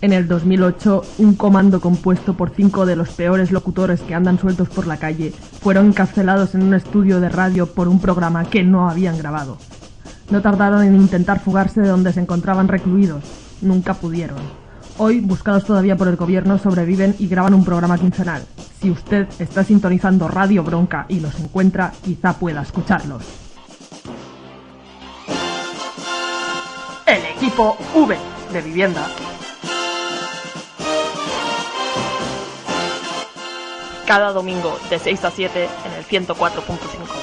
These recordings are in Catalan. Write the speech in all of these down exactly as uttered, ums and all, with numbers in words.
En el dos mil ocho, un comando compuesto por cinco de los peores locutores que andan sueltos por la calle fueron encarcelados en un estudio de radio por un programa que no habían grabado. No tardaron en intentar fugarse de donde se encontraban recluidos. Nunca pudieron. Hoy, buscados todavía por el gobierno, sobreviven y graban un programa quincenal. Si usted está sintonizando Radio Bronca y los encuentra, quizá pueda escucharlos. El equipo V de Vivienda. Cada domingo de seis a siete en el ciento cuatro punto cinco.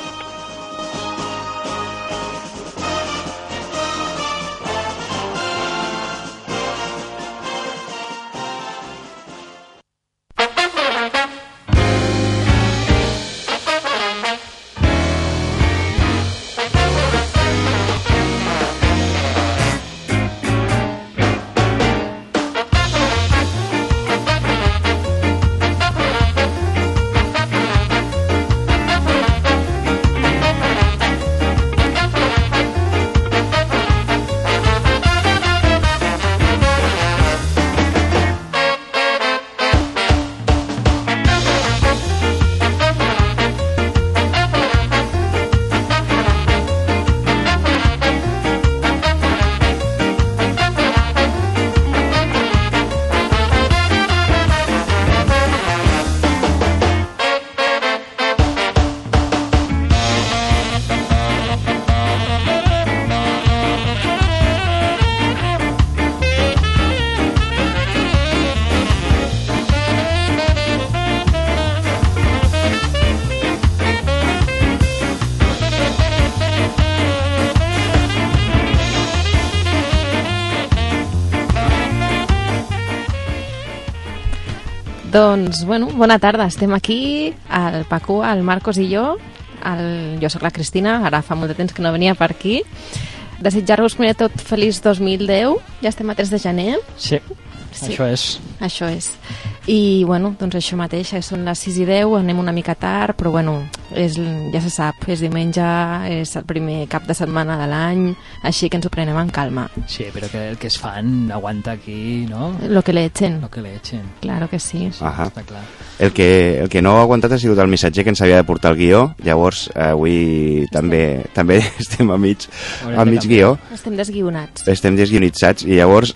Doncs, bueno, bona tarda. Estem aquí, el Paco, el Marcos i jo. El... Jo sóc la Cristina, ara fa molt de temps que no venia per aquí. Desitjar-vos primer tot feliç dos mil deu. Ja estem a tres de gener. Sí, sí, això és. Això és. I, bueno, doncs això mateix, són les sis i deu, anem una mica tard, però, bueno, és, ja se sap, és diumenge, és el primer cap de setmana de l'any, així que ens ho prenem en calma. Sí, però que el que es fan aguanta aquí, no? Lo que le echen. Lo que le echen. Claro que sí. Sí, està clar. El que, el que no ha aguantat ha sigut el missatger que ens havia de portar el guió, llavors eh, avui també també estem a mig, a mig guió. Estem desguionats. Estem desguionitzats i llavors...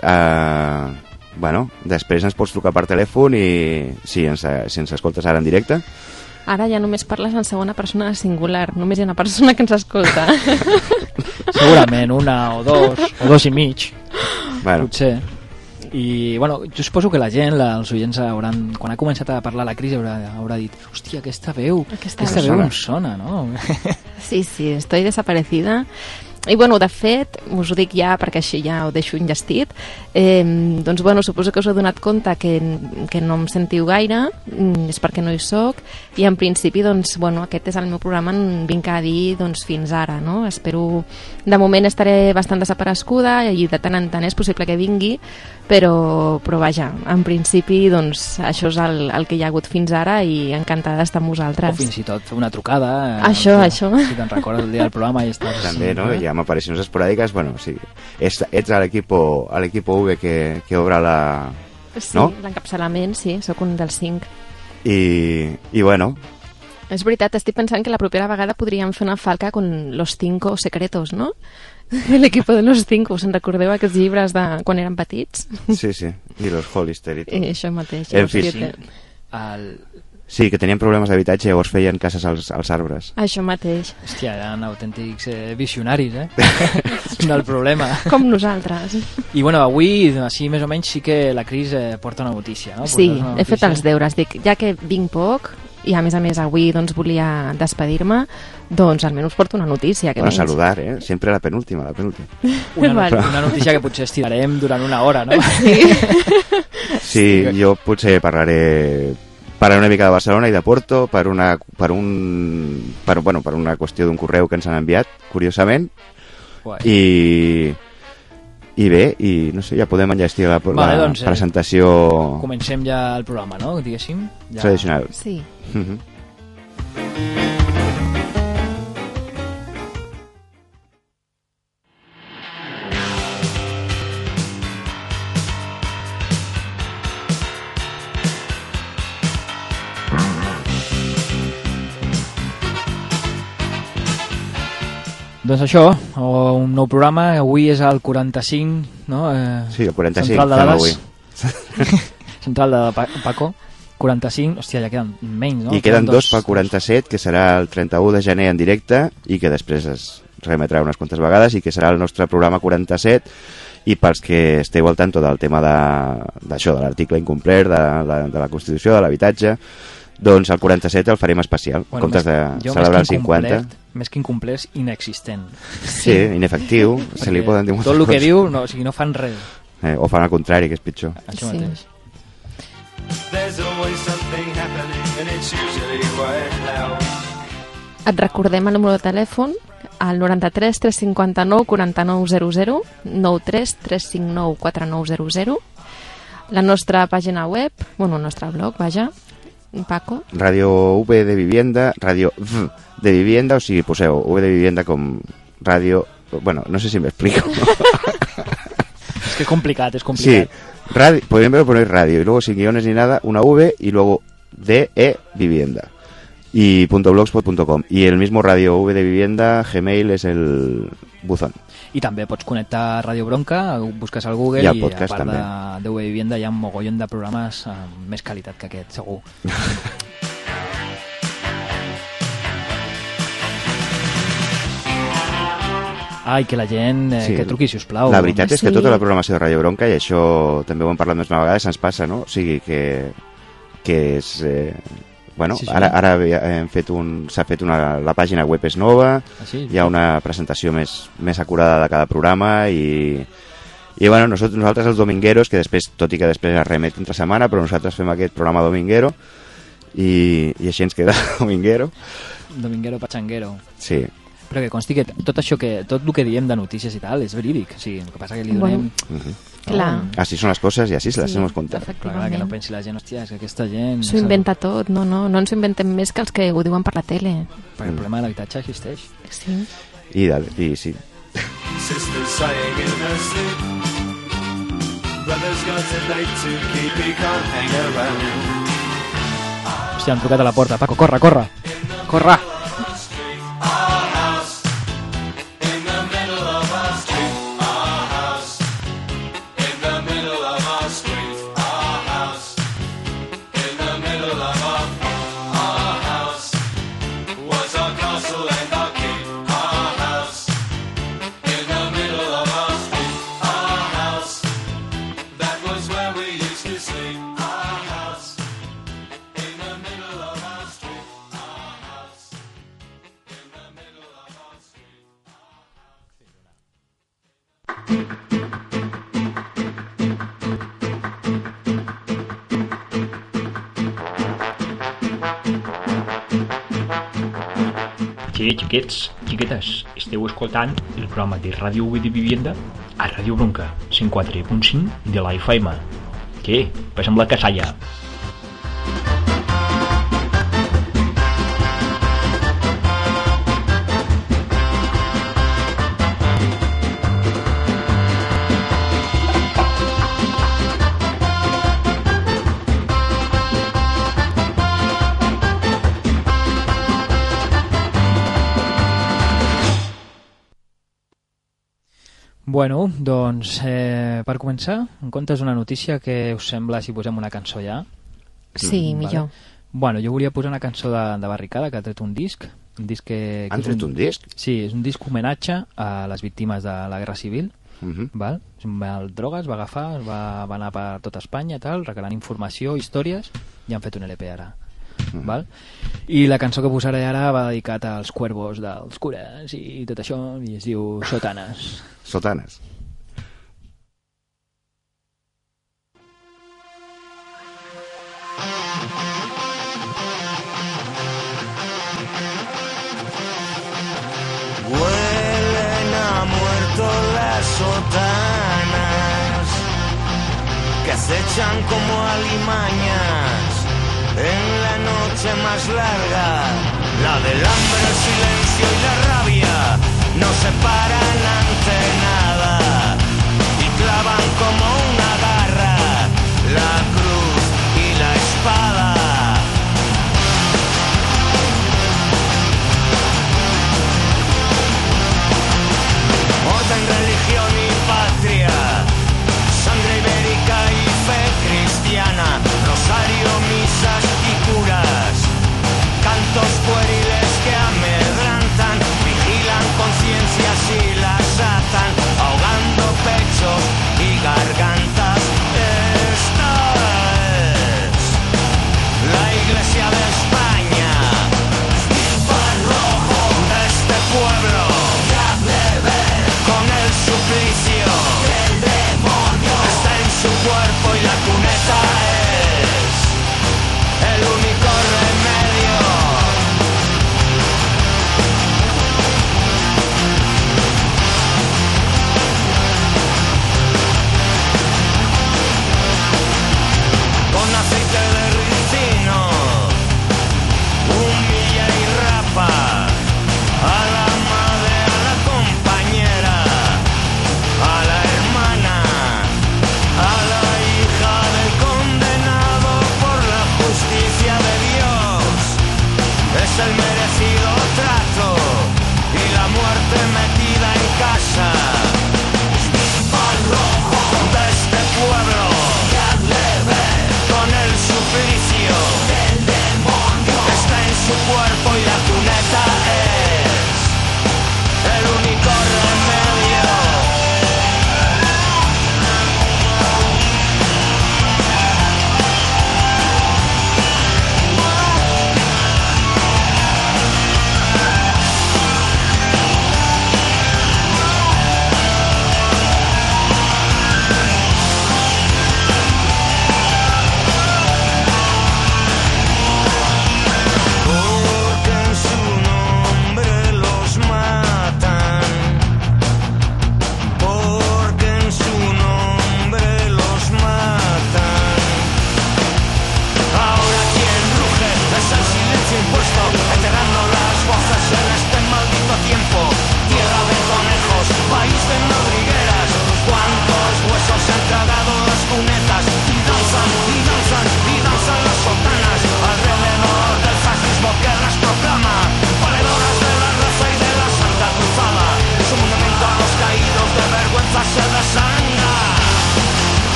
Eh, bueno, després ens pots trucar per telèfon i sí, ens, si ens escoltes ara en directe. Ara ja només parles en segona persona singular, només hi ha una persona que ens escolta. Segurament una o dos, o dos i mig, bueno. Potser. I, bueno, jo suposo que la gent, la, els oients, hauran, quan ha començat a parlar la Cris, haurà, haurà dit, hòstia, aquesta veu, aquesta, aquesta veu em sona, no? Sí, sí, estoy desaparecida. I, bueno, de fet, us ho dic ja perquè així ja ho deixo enllestit, eh, doncs, bueno, suposo que us heu donat compte que, que no em sentiu gaire, és perquè no hi soc, i en principi, doncs, bueno, aquest és el meu programa, en vinc a dir, doncs, fins ara, no? Espero, de moment estaré bastant desapareguda i de tant en tant és possible que vingui, però, però vaja, en principi, doncs, això és el, el que hi ha hagut fins ara i encantada d'estar amb vosaltres. O fins i tot fer una trucada. Eh, això, ja, això. Si te'n recordes el dia del programa i estàs... També, no? Hi ha aparicions esporàdiques, bueno, sí. Ets, ets a l'equipo a l'equipo V que, que obre la... Sí, no? L'encapçalament, sí, sóc un dels cinc. I, i bueno... És veritat, estic pensant que la propera vegada podríem fer una falca con los cinco secretos, no? L'equipo de los cinco, us en recordeu aquests llibres de quan eren petits? Sí, sí, i los Hollister i tot. I això mateix. En fi, sí. El... Sí, que tenien problemes d'habitatge i llavors feien cases als, als arbres. Això mateix. Hòstia, eren autèntics eh, visionaris, eh? del problema. Com nosaltres. I bueno, avui, així més o menys, sí que la Cris eh, porta una notícia, no? Sí, una notícia. He fet els deures. Dic, ja que vinc poc, i a més a més avui doncs, volia despedir-me, doncs almenys porto una notícia. Que bueno, menys. Saludar, eh? Sempre la penúltima, la penúltima. Una, vale. una notícia que potser estirarem durant una hora, no? Sí, sí jo potser parlaré... Parlaré una mica de Barcelona i de Porto per una, per un, per, bueno, per una qüestió d'un correu que ens han enviat, curiosament. Guai. I, i bé, i no sé, ja podem enllestir la, vale, la doncs, presentació... Eh, comencem ja el programa, no? Diguéssim. Ja... Tradicional. Sí. Mm-hmm. Doncs això, un nou programa, avui és el quaranta-cinc, no? Eh, sí, el quaranta-cinc, Central de fem dades. avui. Central de Paco, quaranta-cinc, hòstia, ja queden menys, no? I queden dos pel quaranta-set, que serà el trenta-u de gener en directe i que després es remetrà unes quantes vegades i que serà el nostre programa quaranta-set. I pels que esteu al tanto del tema d'això, de, de l'article incomplert, de, de, de la Constitució, de l'habitatge, doncs el quaranta-set el farem especial, bueno, en comptes de celebrar el cinquanta. Més que incomplet, inexistent. Sí, inefectiu, se li poden dir moltes tot el que coses. diu, no, o sigui, no fan res. Eh, o fan el contrari, que és pitjor. Això Sí. mateix. Et recordem el número de telèfon, al noranta-tres tres cinquanta-nou quaranta-nou zero zero, nou tres tres cinc nou quatre nou zero zero, la nostra pàgina web, bueno, el nostre blog, vaja, Paco. Ràdio V de Vivienda, Ràdio V de Vivienda, o sigui, poseu V de Vivienda com ràdio... Bueno, no sé si m'explico. Es que es complicat, es Sí, complicat. radio, primero poner radio y luego sin guiones ni nada, una V y luego D E Vivienda. Y .blogspot punto com. Y el mismo Radio V de Vivienda, Gmail és el buzón. I també pots connectar a Ràdio Bronca, busques al Google I al i podcast, a part també. de, de U E Vivienda hi ha un mogollon de programes amb més qualitat que aquest, segur. Ai, que la gent eh, Sí. que truqui, sisplau. La veritat és que Sí. tota la programació de Radio Bronca, i això també ho hem parlat més una vegada, se'ns passa, no? O sigui que, que és... Eh, bueno, Sí, sí. ara, ara hem fet un, s'ha fet una... La pàgina web és nova, Ah, sí? hi ha una presentació més, més acurada de cada programa i... I bueno, nosaltres, nosaltres els domingueros, que després, tot i que després es remet entre setmana, però nosaltres fem aquest programa dominguero i, i així ens queda dominguero. Dominguero pachanguero. Sí, Però que consti que tot això que, tot el que diem de notícies i tal és verídic. Sí, el que passa que li donem... Bueno, clar, así son las cosas y así se las Sí, hemos contado. Clar, clar, que no efectivament. pensi la gent, hòstia, és que aquesta gent... S'ho inventa tot, no, no, no ens ho inventem més que els que ho diuen per la tele. Perquè el problema de l'habitatge existeix. Sí. Y, dale, y sí. Sisters sighing in her sleep. Brother's got a date to keep, he can't hang around. Hòstia, han trucat a la porta. Paco, corre, corre! Corre! Our house in the middle of our street. Our house in the middle of our street. Our house in the middle of our our house was our castle and our keep. Our house in the middle of our street. Our house, that was where we used to sleep. Our house in the middle of our street. Our house in the middle of our street. Sí, xiquets, xiquetes, esteu escoltant el programa de Ràdio V de Vivienda a Ràdio Bronca, cent quatre punt cinc de la F M. Què? Passa'm la casalla. Bueno, doncs, eh, per començar, em contes una notícia que us sembla si posem una cançó ja? Sí, Mm, millor. Bueno, jo volia posar una cançó de, de Barricada, que ha tret un disc. Un disc que, que Han és tret un disc? Sí, és un disc homenatge a les víctimes de la Guerra Civil. Mhm. Val? El Drogues va agafar, es va, va anar per tota Espanya, tal, regalant informació, històries, i han fet un L P ara. Mhm. Val? I la cançó que posaré ara va dedicat als cuervos dels cures i tot això, i es diu Sotanes. Sotanes. Huelen a muerto las sotanas que acechan como alimañas en la noche más larga. La del hambre, el silencio y la rabia no se paran ante nada y clavan como una garra la cruz y la espada.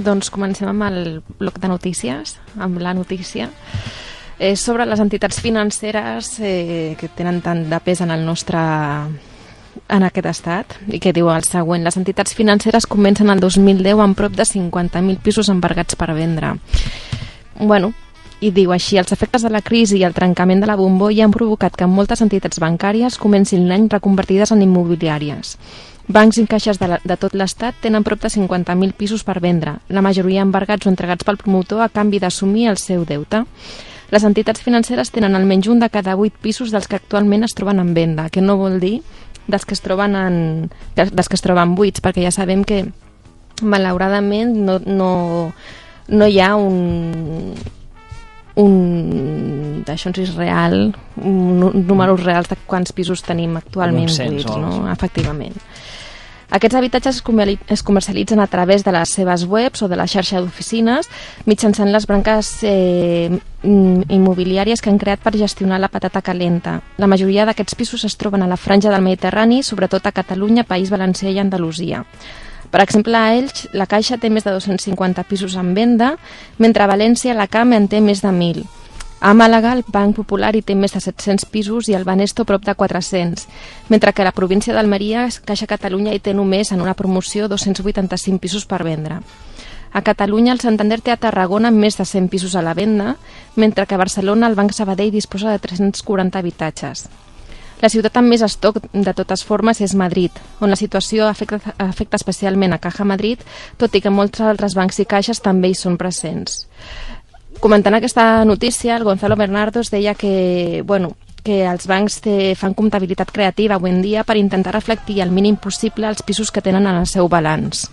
doncs comencem amb el bloc de notícies, amb la notícia. Eh, sobre les entitats financeres eh, que tenen tant de pes en el nostre en aquest estat, i que diu el següent: les entitats financeres comencen el dos mil deu amb prop de cinquanta mil pisos embargats per vendre. Bueno, i diu així: els efectes de la crisi i el trencament de la bombolla han provocat que moltes entitats bancàries comencin l'any reconvertides en immobiliàries. Bancs i caixes de, la, de tot l'estat tenen prop de cinquanta mil pisos per vendre, la majoria embargats o entregats pel promotor a canvi d'assumir el seu deute. Les entitats financeres tenen almenys un de cada vuit pisos dels que actualment es troben en venda, que no vol dir dels que es troben en, dels que es troben buits, perquè ja sabem que malauradament no, no, no hi ha un un d'això és real, un, un números reals de quants pisos tenim actualment buits, no? Efectivament. Aquests habitatges es comercialitzen a través de les seves webs o de la xarxa d'oficines mitjançant les branques eh, immobiliàries que han creat per gestionar la patata calenta. La majoria d'aquests pisos es troben a la franja del Mediterrani, sobretot a Catalunya, País Valencià i Andalusia. Per exemple, a Elx, la Caixa té més de dos-cents cinquanta pisos en venda, mentre a València la C A M en té més de mil. A Màlaga, el Banc Popular hi té més de set-cents pisos i el Banesto prop de quatre-cents, mentre que a la província d'Almeria, Caixa Catalunya hi té només en una promoció dos-cents vuitanta-cinc pisos per vendre. A Catalunya, el Santander té a Tarragona més de cent pisos a la venda, mentre que a Barcelona el Banc Sabadell disposa de tres-cents quaranta habitatges. La ciutat amb més estoc, de totes formes, és Madrid, on la situació afecta, afecta especialment a Caja Madrid, tot i que molts altres bancs i caixes també hi són presents. Comentant aquesta notícia, el Gonzalo Bernardos deia que, bueno, que els bancs te, fan comptabilitat creativa avui en dia per intentar reflectir al mínim possible els pisos que tenen en el seu balanç.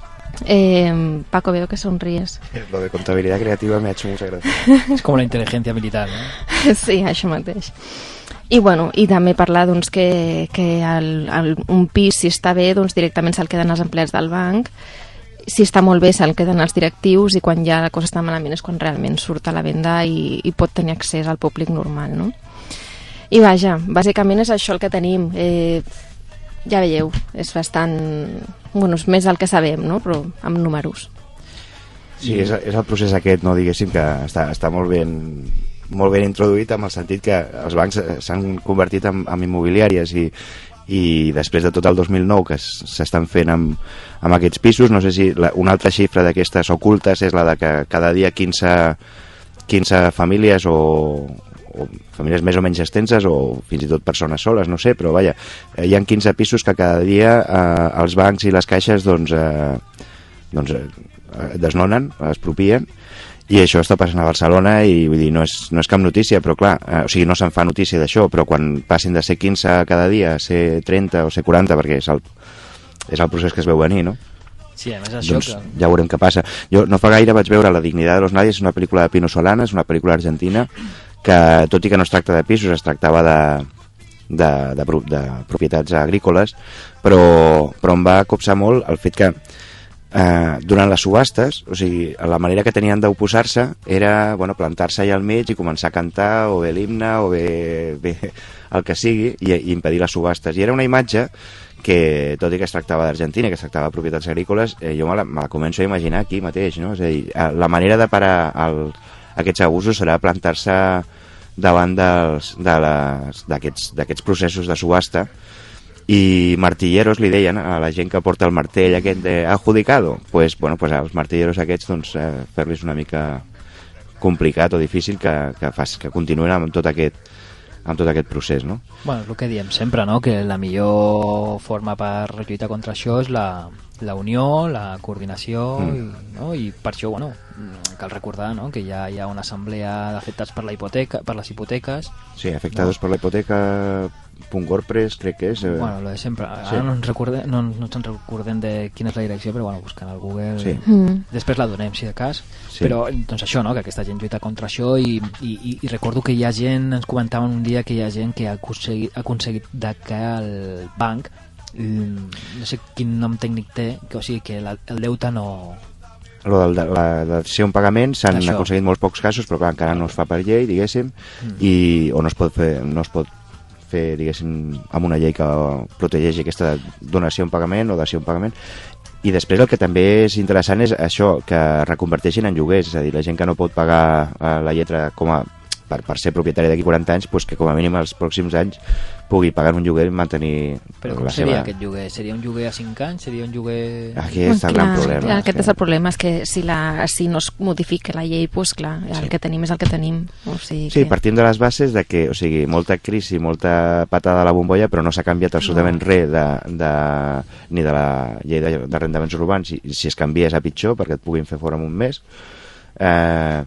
Eh, Paco, veo que sonríes. Lo de contabilidad creativa me ha hecho mucha gracia. És com la intel·ligència militar, no? Sí, això mateix. I, bueno, i també parlar doncs, que, que el, el, un pis, si està bé, doncs, directament se'l queden els empleats del banc. Si està molt bé se'l queden els directius, i quan ja la cosa està malament és quan realment surt a la venda i, i pot tenir accés al públic normal, no? I vaja, bàsicament és això el que tenim. Eh, ja veieu, és bastant... Bueno, és més el que sabem, no? Però amb números. Sí, és, és el procés aquest, no, diguéssim, que està, està molt ben molt ben introduït, amb el sentit que els bancs s'han convertit en, en immobiliàries i, i després de tot el dos mil nou que s'estan fent amb, amb aquests pisos, no sé si la, una altra xifra d'aquestes ocultes és la de que cada dia quinze, quinze famílies o, o famílies més o menys extenses o fins i tot persones soles, no sé, però vaja, hi ha quinze pisos que cada dia eh, els bancs i les caixes doncs, eh, doncs eh, desnonen, expropien. I això està passant a Barcelona i vull dir, no és, no és cap notícia, però clar, eh, o sigui, no se'n fa notícia d'això, però quan passin de ser quinze cada dia a ser trenta o ser quaranta, perquè és el, és el procés que es veu venir, no? Sí, a més això doncs que... ja veurem què passa. Jo no fa gaire vaig veure La dignidad de los nadies, és una pel·lícula de Pino Solana, és una pel·lícula argentina, que tot i que no es tracta de pisos, es tractava de, de, de, de, de propietats agrícoles, però, però em va copsar molt el fet que Uh, durant les subhastes, o sigui, la manera que tenien d'oposar-se era, bueno, plantar-se allà al mig i començar a cantar o bé l'himne o bé, bé el que sigui i, i impedir les subhastes. I era una imatge que, tot i que es tractava d'Argentina, que es tractava de propietats agrícoles, eh, jo me la, me la començo a imaginar aquí mateix, no? És a dir, la manera de parar el, aquests abusos serà plantar-se davant dels, de les, d'aquests, d'aquests processos de subhasta. I martilleros li deien a la gent que porta el martell aquest de adjudicado, pues, bueno, pues als martilleros aquests doncs, eh, fer-los una mica complicat o difícil que, que, fas, que continuïn amb tot aquest amb tot aquest procés, no? Bueno, és el que diem sempre, no? Que la millor forma per lluitar contra això és la, la unió, la coordinació, mm. i, no? I per això, bueno, cal recordar, no? Que ja hi ha una assemblea d'afectats per la hipoteca, per les hipoteques. Sí, afectados no? per la hipoteca .wordpress, crec que és. Eh... Bueno, lo de sempre. Ara sí. no ens recordem, no, no ens recordem de quina és la direcció, però bueno, buscant al Google. Sí. Mm. Després la donem, si de cas. Sí. Però, doncs això, no? Que aquesta gent lluita contra això i, i, i, i recordo que hi ha gent, ens comentaven un dia que hi ha gent que ha aconseguit, ha aconseguit de que el banc, no sé quin nom tècnic té, que, o sigui, que la, el deute no... Lo de, de, la, de ser un pagament s'han aconseguit molts pocs casos, però clar, encara no es fa per llei, diguéssim, mm. i, o no es pot fer, no es pot fer, diguéssim, amb una llei que protegeixi aquesta donació en pagament o dació en pagament, I després el que també és interessant és això, que reconverteixin en lloguers, és a dir, la gent que no pot pagar eh, la lletra com a, per, per ser propietari d'aquí quaranta anys, pues que com a mínim els pròxims anys pugui pagar un lloguer i mantenir Però com la seria seva... aquest lloguer? Seria un lloguer a cinc anys? Seria un lloguer... Aquí està el gran problema. Clar, aquest sí. és el problema, és que si, la, si no es modifica la llei, doncs clar, el Sí. que tenim és el que tenim. O sigui Sí, que... partim de les bases de que, o sigui, molta crisi, molta patada a la bombolla, però no s'ha canviat absolutament no. res de, de, ni de la llei de, de arrendaments urbans, i si es canvia és a pitjor, perquè et puguin fer fora en un mes. Eh,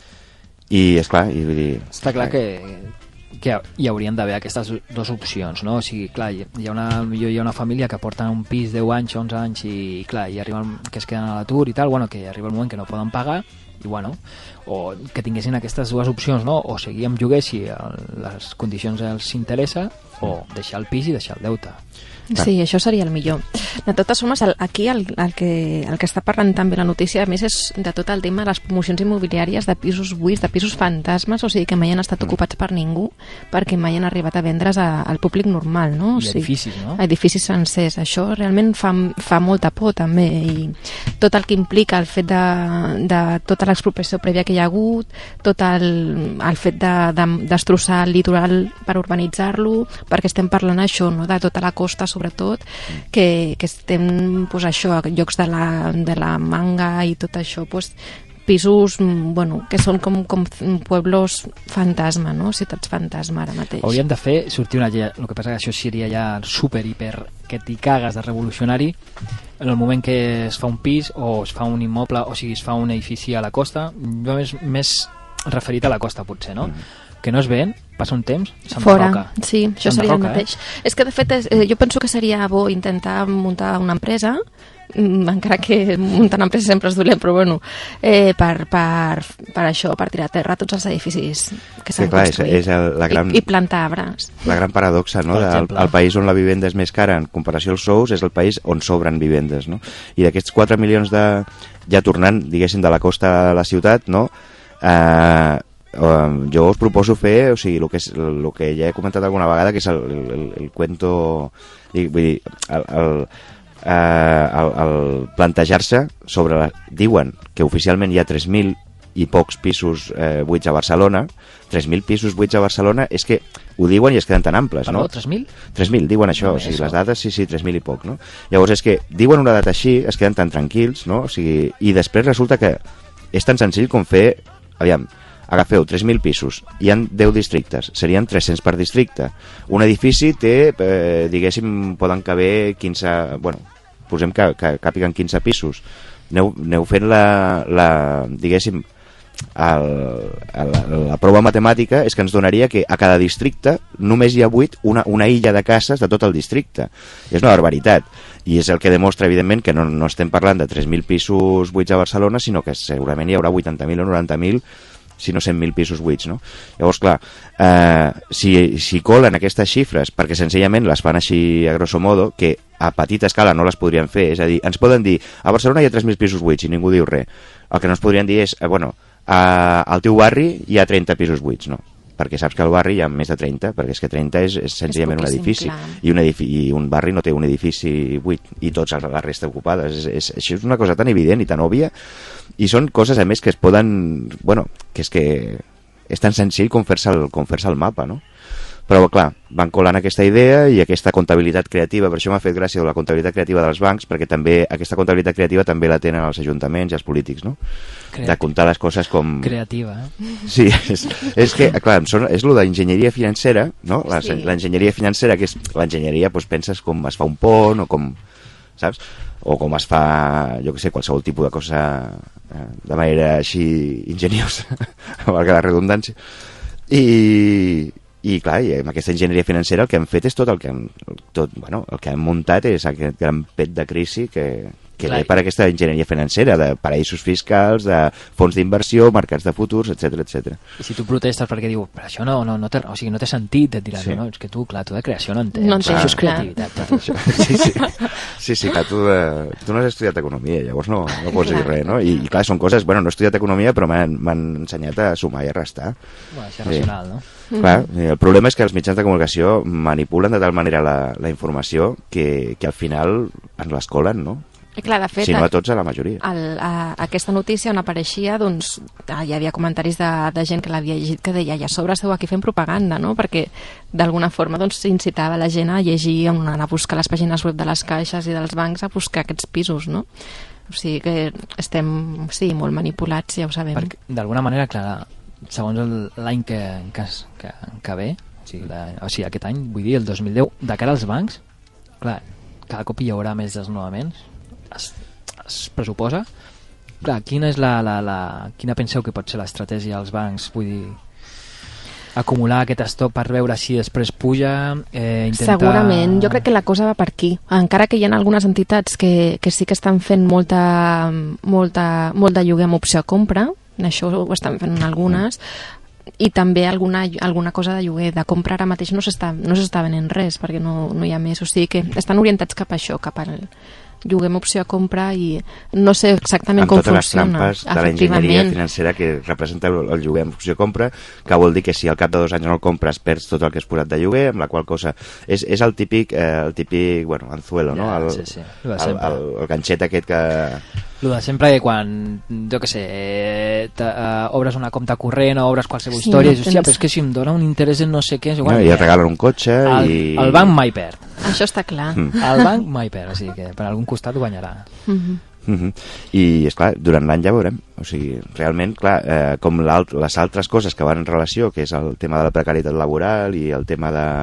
I, esclar, i vull dir... Està clar que, que hi haurien d'haver aquestes dues opcions, no? O sigui, clar, hi ha una, millor hi ha una família que porta un pis deu anys, onze anys i, clar, i arriben, que es queden a l'atur i tal, bueno, que arriba el moment que no poden pagar i, bueno, o que tinguessin aquestes dues opcions, no? O seguir amb lloguer si el, les condicions els interessa, o deixar el pis i deixar el deute. Sí, això seria el millor. De totes formes, el, aquí el, el, que, el que està parlant també la notícia, a més, és de tot el tema de les promocions immobiliàries de pisos buits, de pisos fantasmes, o sigui, que mai han estat ocupats per ningú, perquè mai han arribat a vendre's a, al públic normal, no? O I sigui, edificis, no? Edificis sencers. Això realment fa, fa molta por, també, i tot el que implica el fet de, de tota l'expropiació prèvia que hi ha hagut, tot el, el fet de, de destrossar el litoral per urbanitzar-lo, perquè estem parlant això, no?, de tota la costa, sobretot, que, que estem, pues, això, a llocs de la, de la Manga i tot això, pues, pisos, bueno, que són com, com pueblos fantasma, no? Ciutats fantasma ara mateix. Hauríem de fer sortir una llei, el que passa que això seria ja super, hiper, que t'hi cagues de revolucionari, en el moment que es fa un pis o es fa un immoble, o sigui, es fa un edifici a la costa, jo més, més referit a la costa, potser, no? Mm. Que no es ven, passa un temps, Fora, s'enderroca. sí, això seria el mateix. Eh? És que, de fet, és, eh, jo penso que seria bo intentar muntar una empresa, mm, encara que muntar una empresa sempre és dolent, però bueno, eh, per, per, per això, per tirar a terra tots els edificis que s'han Sí, clar, és, construït. és el, la gran... I, I plantar arbres. La gran paradoxa, no? Per El, exemple. el país on la vivenda és més cara en comparació als sous és el país on sobren vivendes, no? I d'aquests quatre milions de... ja tornant, diguéssim, de la costa a la ciutat, no? Eh... Um, jo us proposo fer, o sigui, el que, és, el, el que ja he comentat alguna vegada, que és el, el, el, el cuento, vull dir, el, el, uh, el, el plantejar-se sobre la... Diuen que oficialment hi ha tres mil i pocs pisos eh, buits a Barcelona. tres mil pisos buits a Barcelona, és que ho diuen i es queden tan amples, Perdó, no? tres mil? tres mil, diuen això, No, o sigui, això. les dades, sí, sí, tres mil i poc, no? Llavors és que diuen una data així, es queden tan tranquils, no? O sigui, i després resulta que és tan senzill com fer, aviam, agafeu tres mil pisos, hi han deu districtes, serien tres-cents per districte. Un edifici té, eh, diguéssim, poden caber quinze, bueno, posem que, que càpiguen quinze pisos. Aneu, aneu fent la, la diguéssim, el, el, la prova matemàtica és que ens donaria que a cada districte només hi ha vuit una, una illa de cases de tot el districte. És una barbaritat. I és el que demostra, evidentment, que no, no estem parlant de tres mil pisos buits a Barcelona, sinó que segurament hi haurà vuitanta mil o noranta mil, si no cent mil pisos buits, no? Llavors, clar, eh, si, si colen aquestes xifres, perquè senzillament les fan així a grosso modo, que a petita escala no les podrien fer, és a dir, ens poden dir, a Barcelona hi ha tres mil pisos buits i ningú diu res. El que no ens podrien dir és, eh, bueno, a, al teu barri hi ha trenta pisos buits, no? Perquè saps que al barri hi ha més de trenta, perquè és que trenta és, és senzillament un edifici, i un, edifici, i un barri no té un edifici buit, i tots la resta ocupades. És, és, això és una cosa tan evident i tan òbvia, i són coses, a més, que es poden... Bueno, que és que és tan senzill com fer-se el, com fer-se el mapa, no? Però, clar, van colant aquesta idea i aquesta comptabilitat creativa, per això m'ha fet gràcia la comptabilitat creativa dels bancs, perquè també aquesta comptabilitat creativa també la tenen els ajuntaments i els polítics, no? Creativa. De comptar les coses com... Creativa, eh? Sí, és, és que, clar, em sona, és lo d'enginyeria financera, no? La- Sí. L'enginyeria financera, que és l'enginyeria, doncs penses com es fa un pont o com, saps? O com es fa, jo què sé, qualsevol tipus de cosa eh, de manera així enginyosa, valga la redundància. I, i clar, i amb aquesta enginyeria financera el que hem fet és tot el que hem, tot, bueno, el que hem muntat és aquest gran pet de crisi que, que Clar. ve per aquesta enginyeria financera, de paraïsos fiscals, de fons d'inversió, mercats de futurs, etc etcètera. I si tu protestes perquè diu, però això no, no, no, té, o sigui, no té sentit, et diran, Sí. no, és que tu, clar, tu de creació no entens. No entens, Això és clar. creativitat. Tot això. Sí, sí, sí, sí clar, tu, eh, tu no has estudiat economia, llavors no, no pots dir Clar. res, no? I, i clar, són coses, bueno, no he estudiat economia, però m'han m'han ensenyat a sumar i a restar. Bueno, això és Sí. racional, no? Clar, i el problema és que els mitjans de comunicació manipulen de tal manera la, la informació que, que al final ens l'escolen, no? I clar, de fet, si no a tots, a la majoria. el, a, aquesta notícia on apareixia, doncs, hi havia comentaris de, de gent que l'havia llegit que deia, ja a sobre esteu aquí fent propaganda, no? Perquè d'alguna forma doncs, incitava la gent a llegir, a anar a buscar les pàgines web de les caixes i dels bancs, a buscar aquests pisos, no? O sigui que estem, sí, molt manipulats, ja ho sabem. Perquè, d'alguna manera, clar, segons el- l'any que, que, es- que, que ve, o sigui, la, o sigui, aquest any, vull dir, el dos mil deu, de cara als bancs, clar, cada cop hi haurà més desnonaments, es, es pressuposa. Clar, quina és la, la, la, quina penseu que pot ser l'estratègia dels bancs? Vull dir, acumular aquest estoc per veure si després puja, eh, intentar... Segurament, jo crec que la cosa va per aquí. Encara que hi ha algunes entitats que, que sí que estan fent molta, molta, molt de lloguer amb opció a compra, això ho estan fent algunes, i també alguna, alguna cosa de lloguer de compra ara mateix no s'està no s'està venent res, perquè no, no hi ha més, o sigui que estan orientats cap a això, cap al lloguer amb opció a compra, i no sé exactament amb com totes les funciona. trampes de l'enginyeria financera que representa el, el lloguer amb opció a compra, que vol dir que si al cap de dos anys no el compres perds tot el que has posat de lloguer, amb la qual cosa és, és el típic, eh, el típic bueno, anzuelo, no? Ja, El, sí, sí, lo de el, sempre. el, el ganxet aquest que... Lo de sempre que quan, jo què sé, eh, te, uh, obres una compte corrent o obres qualsevol Sí, història, no i dius, hòstia, tens- però és que si em dona un interès en no sé què... És No, igual, i que et regalen un cotxe el, i... el banc mai perd. Això està clar. Mm. El banc mai perd, o sigui que per algun costat guanyarà. Mhm. Mhm. I, esclar, durant l'any ja veurem. O sigui, realment, clar, eh, com l'alt, les altres coses que van en relació, que és el tema de la precarietat laboral i el tema de...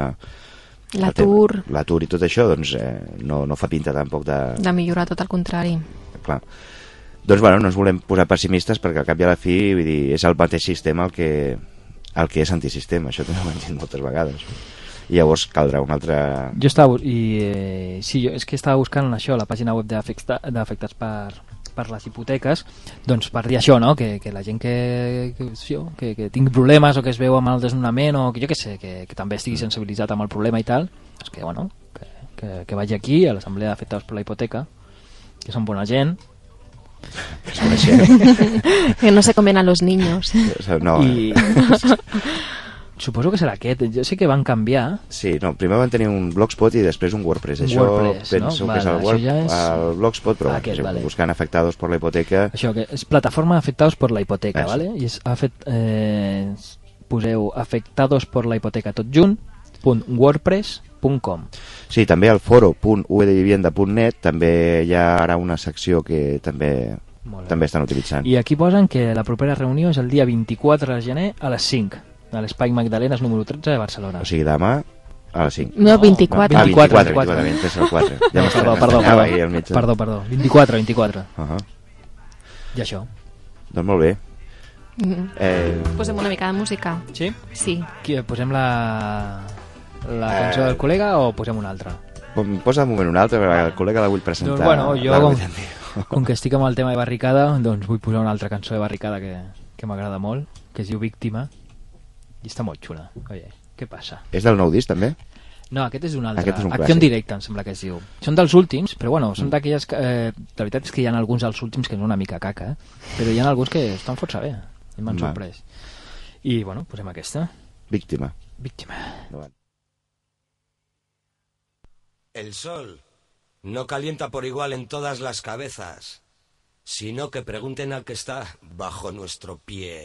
L'atur. el tema- L'atur i tot això, doncs eh, no, no fa pinta tampoc de... De millorar, tot el contrari. Clar. Doncs, bueno, no ens volem posar pessimistes perquè al cap i a la fi, vull dir, és el mateix sistema el que, el que és antisistema. Això també ho hem dit moltes vegades. I llavors caldrà un altre... Jo estava... I, eh, sí, jo, és que estava buscant això, la pàgina web d'afecta- d'afectats per, per les hipoteques, doncs per dir això, no? Que, que la gent que, que, sí, que, que tingui problemes o que es veu amb el desnonament o que jo què sé, que, que també estigui sensibilitzat amb el problema i tal, és que, bueno, que, que, que vagi aquí a l'assemblea d'afectats per la hipoteca, que són bona gent, Que no se comen a los niños. No, i suposo que serà aquest. Jo sé que van canviar. sí, no, primer van tenir un Blogspot i després un WordPress. Un Això WordPress, penso no? que és Vale, el, això Word, ja és- el Blogspot, però Aquest, sí, vale. buscant afectados per la hipoteca. Això que és plataforma afectados por la hipoteca, Ah, sí. ¿vale? I és afect, eh, poseu afectados por la hipoteca tot junt punt wordpress punt com. Sí, també al foro punt u de vivienda punt net també hi ha ara una secció que també Molt bé. també estan utilitzant. I aquí posen que la propera reunió és el dia vint-i-quatre de gener a les cinc a l'Espai Magdalenes número tretze de Barcelona. O sigui, demà a les cinc. No, vint-i-quatre. Ah, vint-i-quatre, vint-i-quatre, vint-i-quatre. vint-i-quatre, és el quatre. Ja No, m'estava- perdó, perdó, m'estanyava perdó, ahir al mitjà. perdó, perdó, vint-i-quatre, vint-i-quatre. Uh -huh. I això. Doncs molt bé. Mhm. Eh, Posem una mica de música. Sí? Sí. Qui, posem la, la Eh. cançó del col·lega o posem una altra? pom- posa un moment un altre, perquè el col·lega la vull presentar. Doncs, bueno, jo la com- vull dir. Com que estic amb el tema de Barricada, doncs vull posar una altra cançó de Barricada que, que m'agrada molt, que es diu Víctima, i està molt xula. Oye, què passa? És del nou disc, també? No, aquest és un altre. Aquest és un Acció clàssic. en directe, em sembla que es diu. Són dels últims, però bueno, són d'aquelles... que, Eh, la veritat és que hi ha alguns dels últims que són una mica caca, eh? Però hi ha alguns que estan força bé, i m'han Va. sorprès. I, bueno, posem aquesta. Víctima. Víctima. Endavant. El sol no calienta por igual en todas las cabezas, sino que pregunten al que está bajo nuestro pie.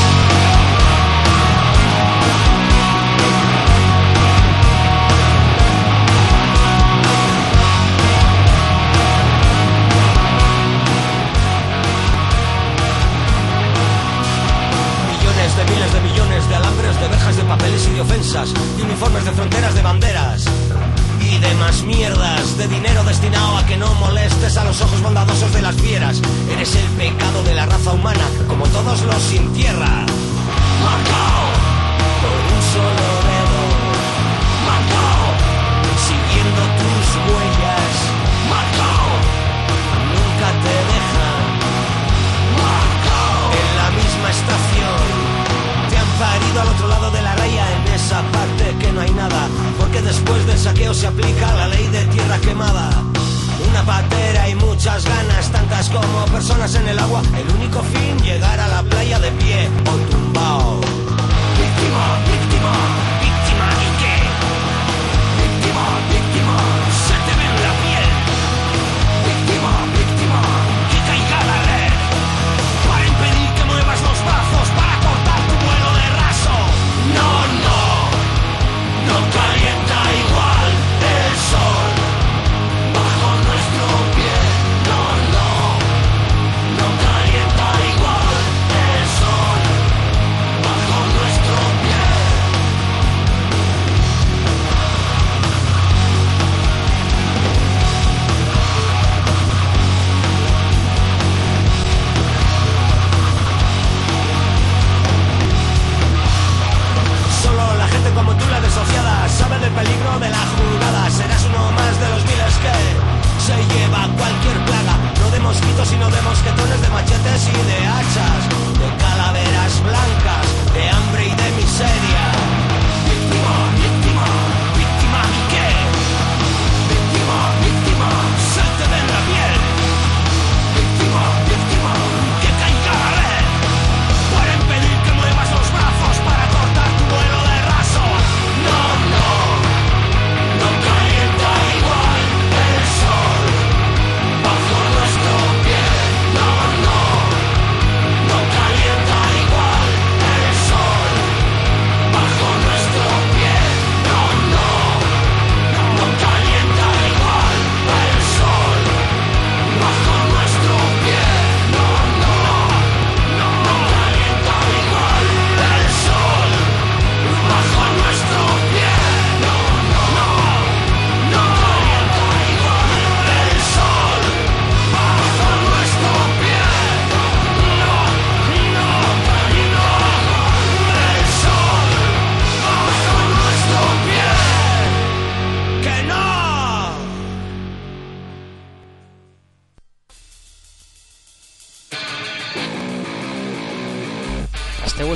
Millones de miles de millones de alambres, de verjas, de papeles y de ofensas, de uniformes, de fronteras, de banderas y demás mierdas, de dinero destinado a que no molestes a los ojos bondadosos de las fieras. Eres el pecado de la raza humana, como todos los sin tierra. Marcao por un solo dedo, marcao siguiendo tus huellas, marcao nunca te dejan, marcao en la misma estación. Te han parido al otro lado de la raya, en esa parte que no hay nada, porque después del saqueo se aplica la ley de tierra quemada. Una patera y muchas ganas, tantas como personas en el agua. El único fin, llegar a la playa de pie o tumbao. Víctima, víctima, víctima, ¿y qué? Víctima, víctima, se te ve en la piel. Víctima, víctima.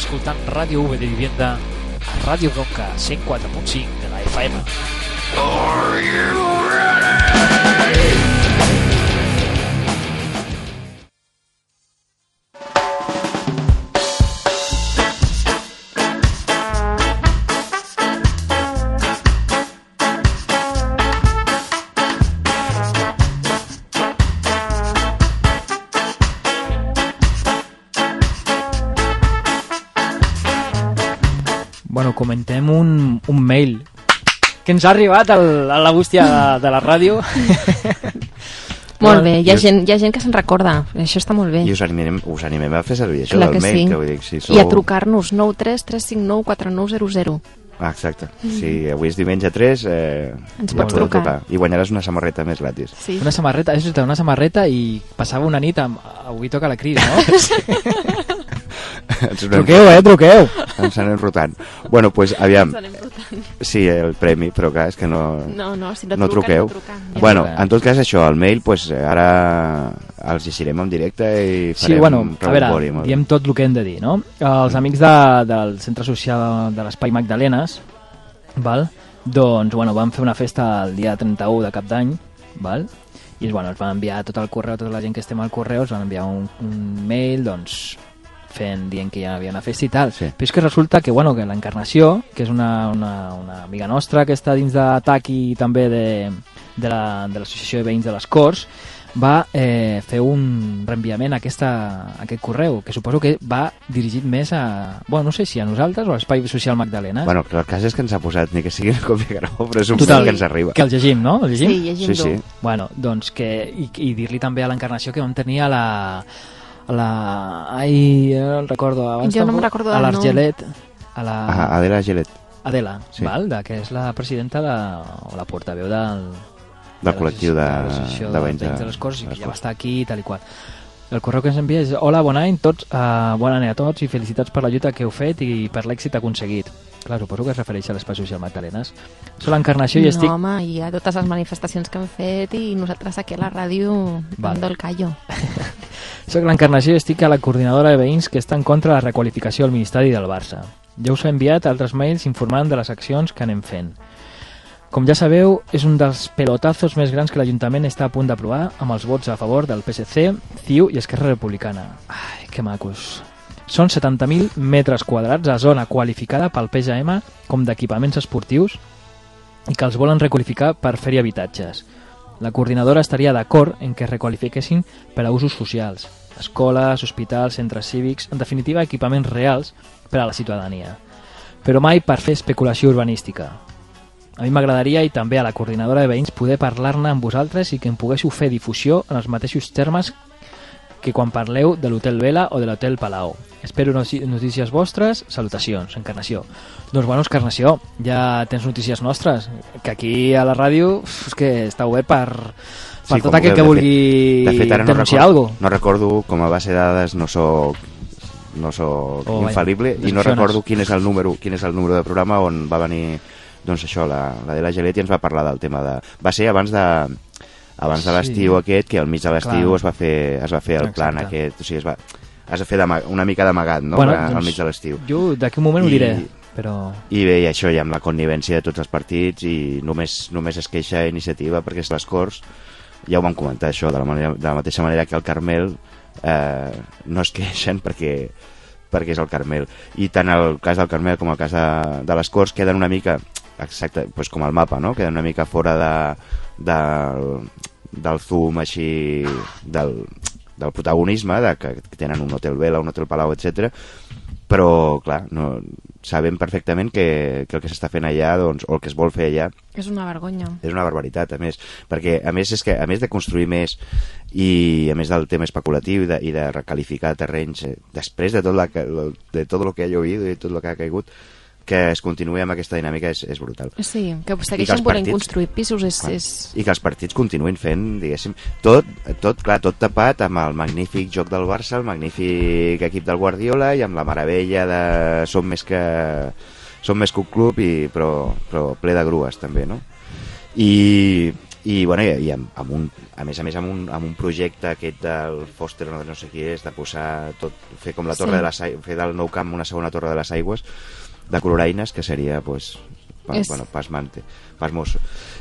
escoltant Ràdio V de Vivienda a Ràdio Bronca cent quatre punt cinc de la F M. Are you ready? Bueno, comentem un, un mail que ens ha arribat al, a la bústia de, de la ràdio. Molt bé, hi ha, gent, hi ha gent que se'n recorda, això està molt bé. I us animem, us animem a fer servir això Clar del que mail. sí. Que vull dir, si sou... I a trucar-nos nou tres tres cinc nou quatre nou zero zero. Ah, exacte. Si avui és diumenge tres, eh, Ens ja pots podeu trucar. trucar. I guanyaràs una samarreta més gratis. Sí. Una samarreta, és veritat, una samarreta i passava una nit amb... Avui toca la crida, no? Ens anem- Truqueu, eh, truqueu. Ens anem rotant. Bueno, doncs, pues, aviam. Sí, el premi, però clar, és que no... No, no, si no, no truquen, truqueu. no truquen. Bueno, truquen. en tot cas, això, el mail, pues, ara els llegirem en directe i Sí, farem bueno, a veure, rebombori, molt bé. diem tot el que hem de dir, no? Els amics de, del Centre Social de l'Espai Magdalenes, val? Doncs, bueno, van fer una festa el dia trenta-u de cap d'any, val? I, bueno, ens van enviar tot el correu, tota la gent que estem al correu, ens van enviar un, un mail, doncs, fent, dient que hi havia una festa i tal. Sí. Però és que resulta que, bueno, que l'Encarnació, que és una, una, una amiga nostra que està dins d'Atac i també de, de la- de l'Associació de Veïns de les Corts, va eh, fer un reenviament a, aquesta, a aquest correu, que suposo que va dirigit més a... Bueno, no sé si a nosaltres o a l'Espai Social Magdalena. Bueno, que el cas és que ens ha posat, ni que sigui una còpia que no, però és un Total, mail que ens arriba. que el llegim, no? El llegim? Sí, llegim-lo. Sí, sí. Bueno, doncs que... I, i dir-li també a l'Encarnació que vam tenir a la... A la... Ai, eh, el recordo. Abans Jo no tampoc- me'n recordo A del nom. l'Argelet. A la... Ah, Adela Gelet, Adela, Sí. val? De, que és la presidenta de, o la portaveu del, del col·lectiu de, l'associació de veïns de les Corts, i de que les ja va Corts. estar aquí i tal i qual. El correu que ens envia és: hola, bon any, tots, uh, bon any a tots i felicitats per la lluita que heu fet i per l'èxit aconseguit. Clar, suposo que es refereix a l'Espai Social Magdalenes. Soc l'Encarnació i estic... No, home, i a totes les manifestacions que hem fet i nosaltres aquí a la ràdio Val. dando el callo. Soc l'Encarnació i estic a la coordinadora de veïns que està en contra de la requalificació al Ministeri del Barça. Ja us he enviat altres mails informant de les accions que anem fent. Com ja sabeu, és un dels pelotazos més grans que l'Ajuntament està a punt d'aprovar amb els vots a favor del P S C, C I U i Esquerra Republicana. Ai, que macos. Són setanta mil metres quadrats a zona qualificada pel P G M com d'equipaments esportius i que els volen requalificar per fer-hi habitatges. La coordinadora estaria d'acord en que es requalifiquessin per a usos socials, escoles, hospitals, centres cívics, en definitiva equipaments reals per a la ciutadania, però mai per fer especulació urbanística. A mi m'agradaria, i també a la coordinadora de veïns, poder parlar-ne amb vosaltres i que em poguéssiu fer difusió en els mateixos termes que quan parleu de l'Hotel Vela o de l'Hotel Palau. Espero noci- notícies vostres. Salutacions, Encarnació. Doncs bueno, Encarnació, ja tens notícies nostres, que aquí a la ràdio uf, és que està obert per, per Sí, tot com aquell que vulgueu. vulgui De fet, ara no denunciar recordo, alguna cosa. no recordo com a base de dades, no soc no soc Oh, vaja, infal·lible i no decepciones. recordo quin és el número quin és el número de programa on va venir doncs això, la, la de la Gelet i ens va parlar del tema de... Va ser abans de abans de Sí. l'estiu aquest, que al mig de l'estiu Clar. es va fer es va fer el plan Exacte. aquest, o sigui, es va es va fer d'ama- una mica d'amagat, no? Bueno, A- al doncs, mig de l'estiu. Jo d'aquí un moment ho I- diré, però... I bé, i això ja amb la connivència de tots els partits i només, només es queixa Iniciativa perquè és les Corts, ja ho vam comentar això, de la, manera, de la mateixa manera que el Carmel eh, no es queixen perquè, perquè és el Carmel. I tant el cas del Carmel com el cas de, de les Corts queden una mica, exacte, doncs com el mapa, no? Queden una mica fora de, de, del zoom així, del, del protagonisme, de que tenen un hotel Vela, un hotel Palau, etcètera. Però, clar, no, sabem perfectament que, que el que s'està fent allà, doncs, o el que es vol fer allà, És una vergonya. és una barbaritat, a més, perquè a més és que a més de construir més i a més del tema especulatiu i de, i de recalificar terrenys, eh, després de tot, la, de tot el que ha llovido i tot el que ha caigut, que es continuï amb aquesta dinàmica és, és brutal. Sí, que I que segueixen els volent partits- construir pisos és... Clar. és... I que els partits continuïn fent, diguéssim, tot, tot, clar, tot tapat amb el magnífic joc del Barça, el magnífic equip del Guardiola i amb la meravella de som més que som més que un club, i, però, però ple de grues també, no? I, i, bueno, i, i amb, amb un, a més a més amb un, amb un projecte aquest del Foster, no, no sé qui és, de posar tot, fer com la torre Sí. de les aigües, fer del Nou Camp una segona torre de les aigües de coloraines, que seria pues, pa, És- bueno, pasmante, pasmoso.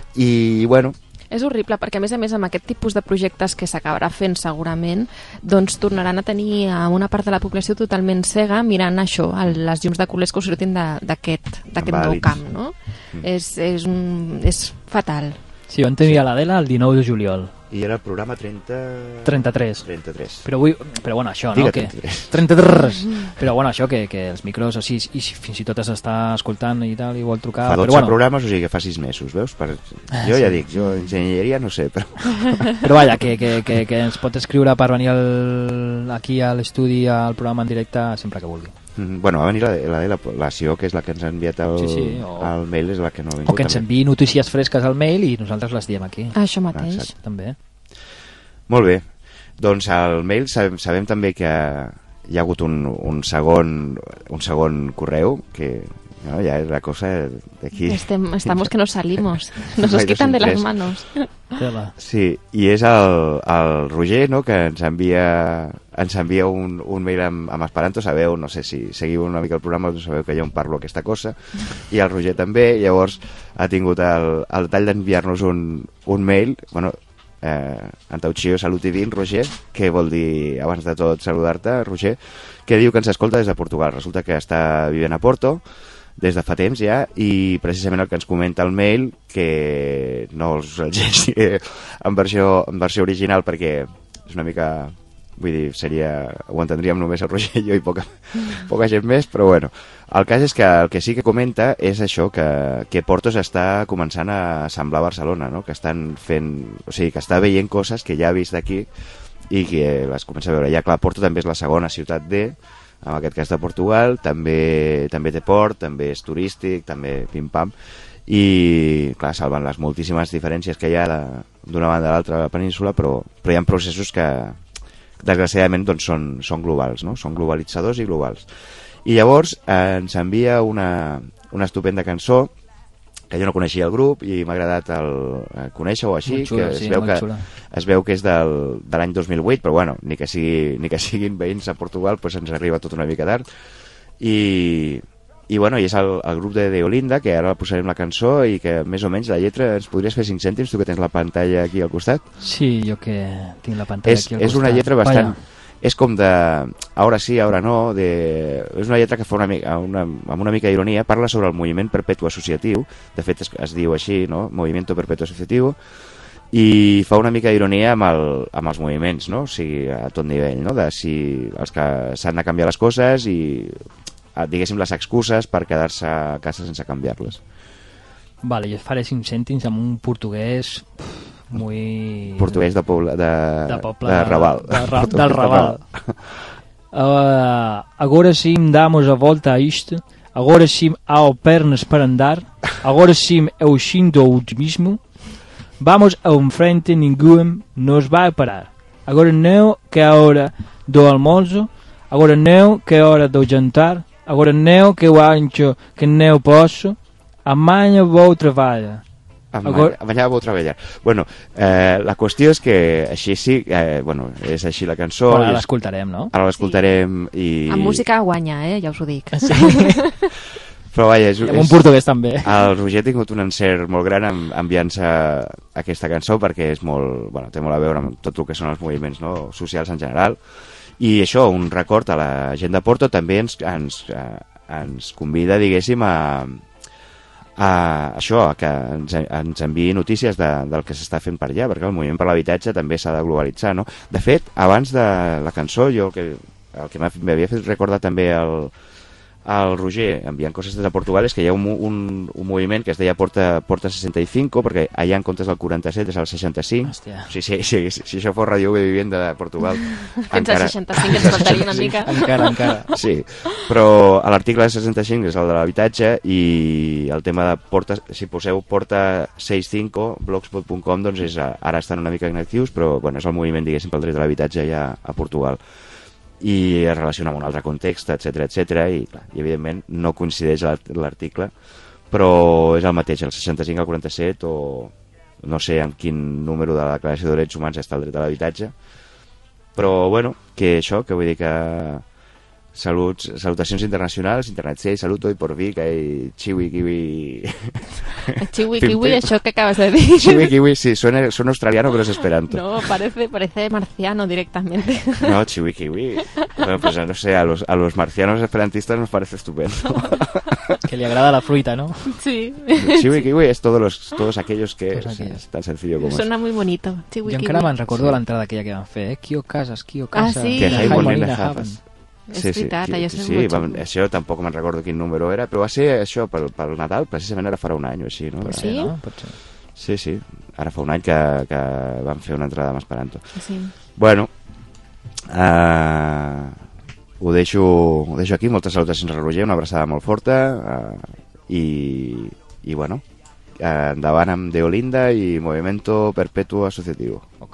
I bueno, És horrible, perquè a més a més amb aquest tipus de projectes que s'acabarà fent segurament, doncs tornaran a tenir a una part de la població totalment cega mirant això, el, les llums de colors que us sortin de- d'aquest d'aquest nou Vàlids. camp, no? Mm. És, és, un, és fatal. Sí, jo en tenia l'Adela el dinou de juliol, i era el programa trenta... trenta-tres. trenta-tres. Però, vull, però bueno, això, no? Digue Que, trenta-tres. trenta-tres. Però bueno, això, que, que els micros, o sigui, i si fins i tot s'està escoltant i tal, i vol trucar... Fa dotze però, bueno, programes, o sigui que fa sis mesos, veus? Per... Jo ja dic, jo enginyeria no sé, però... però vaja, que, que, que, que ens pot escriure per venir al, aquí a l'estudi, al programa en directe, sempre que vulgui. Mm, Bueno, va venir la, la de la població, que és la que ens ha enviat el, Sí, sí, o- el mail, és la que no ha vingut. O que ens també. enviï notícies fresques al mail i nosaltres les diem aquí. Això mateix. Exacte. També. Molt bé. Doncs al mail sabem, sabem també que hi ha hagut un, un, segon, un segon correu, que no, ja és la cosa d'aquí. Estem, estamos que nos salimos, nos Ai, os quitan de las desinterès. manos. Tela. Sí, i és el, el Roger, no?, que ens envia, ens envia un, un mail amb, amb Esperanto. Sabeu, no sé si seguiu una mica el programa, doncs sabeu que jo en parlo aquesta cosa, i el Roger també. Llavors ha tingut el, el detall d'enviar-nos un, un mail, bueno, eh, Antauxio Salut i Vin, Roger, que vol dir, abans de tot, saludar-te, Roger, que diu que ens escolta des de Portugal. Resulta que està vivint a Porto des de fa temps ja, i precisament el que ens comenta el mail, que no us llegeixi en versió, en versió original perquè és una mica, vull dir, seria, ho entendríem només el Roger i jo i poca, poca gent més, però bueno, el cas és que el que sí que comenta és això, que, que Porto s'està començant a semblar a Barcelona, no?, que estan fent, o sigui, que està veient coses que ja ha vist aquí i que les comença a veure. Ja, clar, Porto també és la segona ciutat de, en aquest cas de Portugal, també també té port, també és turístic, també pim-pam, i clar, salven les moltíssimes diferències que hi ha de- d'una banda a l'altra de la península, però, però hi ha processos que desgraciadament doncs, són, són globals, no? Són globalitzadors i globals. I llavors eh, ens envia una, una estupenda cançó que jo no coneixia el grup i m'ha agradat el, eh, conèixer-ho així, Molt xula, que es, sí, veu molt que xula. es veu que és del, de l'any dos mil vuit, però bueno, ni que, sigui, ni que siguin veïns a Portugal, pues ens arriba tot una mica tard. I, i bueno, i és el, el grup de Deolinda, que ara posarem la cançó i que més o menys la lletra ens podries fer cinc cèntims, tu que tens la pantalla aquí al costat. Sí, jo que tinc la pantalla És, aquí al és una costat. lletra bastant... Vaja. És com de... Ara sí, ara no. De, és una lletra que fa una mica, una, amb una mica d'ironia. Parla sobre el moviment perpetu associatiu. De fet, es, es diu així, no? Movimiento perpetu associatiu. I fa una mica d'ironia amb, el, amb els moviments, no? O sigui, a tot nivell, no? De si els que s'han de canviar les coses i, diguéssim, les excuses per quedar-se a casa sense canviar-les. Vale, jo faré cinc cèntims amb un portuguès pff, muy... Portuguès de, poble, de, de poble, de Raval. de ra, Portuguès del de Raval. Uh, agora sim damos a volta a isto, agora sim há pernas para andar, agora sim é o xin do otimismo, vamos a um frente, ninguém nos vai parar. Agora não que é a hora do almoço, agora não que é a hora do jantar, agora não que eu acho que não posso, amanhã vou trabalhar. Agora... Allà vau treballar. Bueno, eh, la qüestió és que així sí, eh, bueno, és així la cançó. Però ara és... l'escoltarem, no? Ara l'escoltarem i... Amb música guanya, eh? Ja us ho dic. Sí. Però vaja, és, I amb un portuguès també. El Roger ha tingut un encert molt gran en, enviant-se aquesta cançó perquè és molt, bueno, té molt a veure amb tot el que són els moviments, no?, socials en general. I això, un record a la gent de Porto, també ens, ens, eh, ens convida, diguéssim, a... a això, a que ens, ens enviï notícies de, del que s'està fent per allà, perquè el moviment per l'habitatge també s'ha de globalitzar, no? De fet, abans de la cançó, jo el que, el que m'havia fet recordar també el, el Roger enviant coses des de Portugal és que hi ha un, un, un moviment que es deia Porta, Porta seixanta-cinc, perquè allà en comptes del quaranta-set és el seixanta-cinc. Hòstia. Sí, sí, sí, si, si això fos Radio de Vivienda de Portugal Fins al seixanta-cinc ens faltaria una mica. Encara, encara. Sí, però a l'article seixanta-cinc és el de l'habitatge i el tema de Porta, si poseu Porta seixanta-cinc blogspot punt com, doncs és, ara estan una mica inactius, però bueno, és el moviment, diguéssim, pel dret a l'habitatge ja a Portugal i es relaciona amb un altre context, etcètera, etcètera, i, clar, i evidentment no coincideix l'article, però és el mateix, el seixanta-cinc, el quaranta-set o, no sé en quin número de la Declaració de Drets Humans està el dret a l'habitatge, però bueno, que això, que vull dir que saluts, salutacions internacionals, internet sí, saluto y por vi, que hay chiwi kiwi. Chiwi kiwi, això que acabas de dir. Chiwi kiwi, sí, suena, suena australiano, pero es esperanto. No, parece, parece marciano directamente. No, chiwi kiwi. Bueno, pues no sé, a los, a los marcianos esperantistas nos parece estupendo. Que le agrada la fruita, ¿no? Sí. Chiwi kiwi es todos los, todos aquellos que Todos es, aquellos. es tan sencillo como Suena muy bonito. Chiwi Jo kiwi. encara me'n recordo l'entrada aquella que van fer, eh? Kio Casas, Kio Ah, Casas. sí. que Hi High Morning Morning Haven. Haven. És veritat, allò és sí, molt vam, xulo. això tampoc me'n recordo quin número era, però va ser això pel, pel Nadal, precisament ara farà un any o així, no? Pot Sí? ser, no? Pot ser. Sí, sí, ara fa un any que, que vam fer una entrada amb Esperanto. Sí. Bueno, uh, ho, deixo, ho deixo aquí, moltes salutacions a Roger, una abraçada molt forta, uh, i, i bueno, uh, endavant amb Deolinda i Movimiento Perpetuo Asociativo. Ok.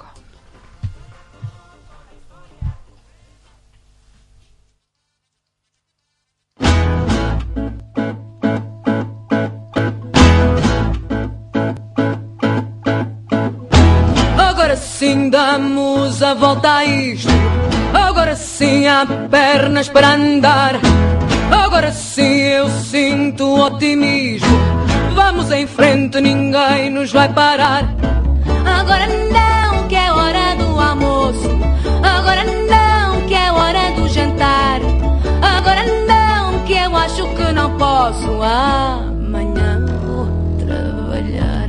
Agora sim damos a volta a isto. Agora sim há pernas para andar. Agora sim eu sinto otimismo. Vamos em frente, ninguém nos vai parar. Agora não, que é hora do almoço. Agora não, que é hora do jantar. Agora não, que eu acho que não posso. Amanhã vou trabalhar.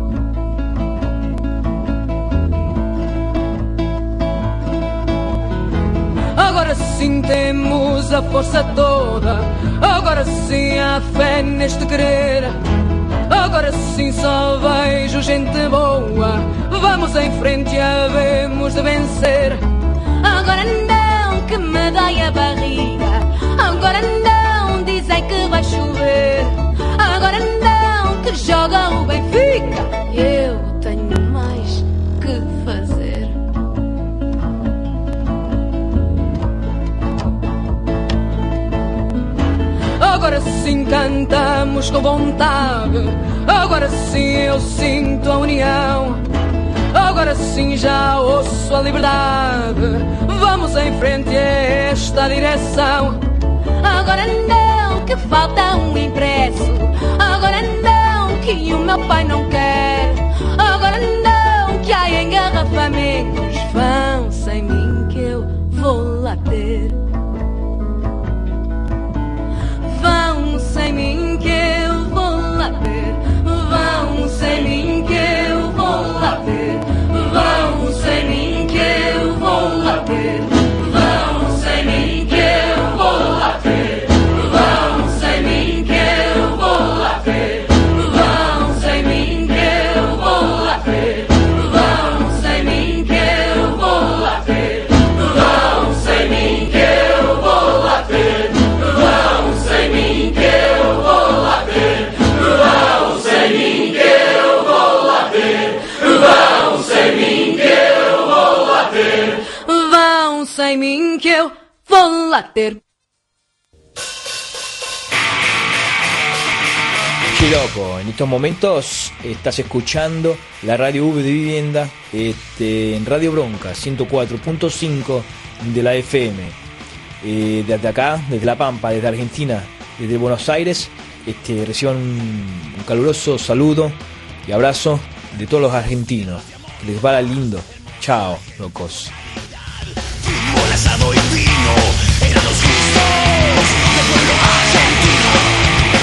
Agora sim temos a força toda. Agora sim há fé neste querer. Agora sim só vejo gente boa. Vamos em frente e havemos de vencer. Agora não, que me dói a barriga. Agora não, dizem que vai chover. Agora não, que joga o Benfica. Eu tenho mais que fazer. Agora sim cantamos com vontade. Agora sim eu sinto a união. Agora sim já ouço a liberdade. Vamos em frente a esta direção. Agora não, que falta um impresso. Agora não, que o meu pai não quer. Agora não, que há engarrafamentos. Vão sem mim que eu vou lá ter. Vão sem mim que eu vou lá ter. Vão sem mim que eu vou lá ter. Vão sem mim que eu vou lá ter. Vão sem mim que eu vou lá ter. Vão sem mim que eu vou lá ter. Vão sem mim que eu vou lá ter. Vão sem mim que eu vou lá ter. Vão sem mim que eu vou lá ter. Vão sem mim que eu vou lá ter. Vão sem mim que eu vou lá ter. Vão sem mim que eu vou lá ter. Vão sem mim que eu vou lá ter. Sí, loco, en estos momentos estás escuchando la radio V de Vivienda este, en Radio Bronca ciento cuatro punto cinco de la F M. Eh, desde acá, desde La Pampa, desde Argentina, desde Buenos Aires, este, reciban un, un caluroso saludo y abrazo de todos los argentinos. Que les vaya lindo. Chao, locos. Fútbol, asado y vino eran los gustos del pueblo argentino.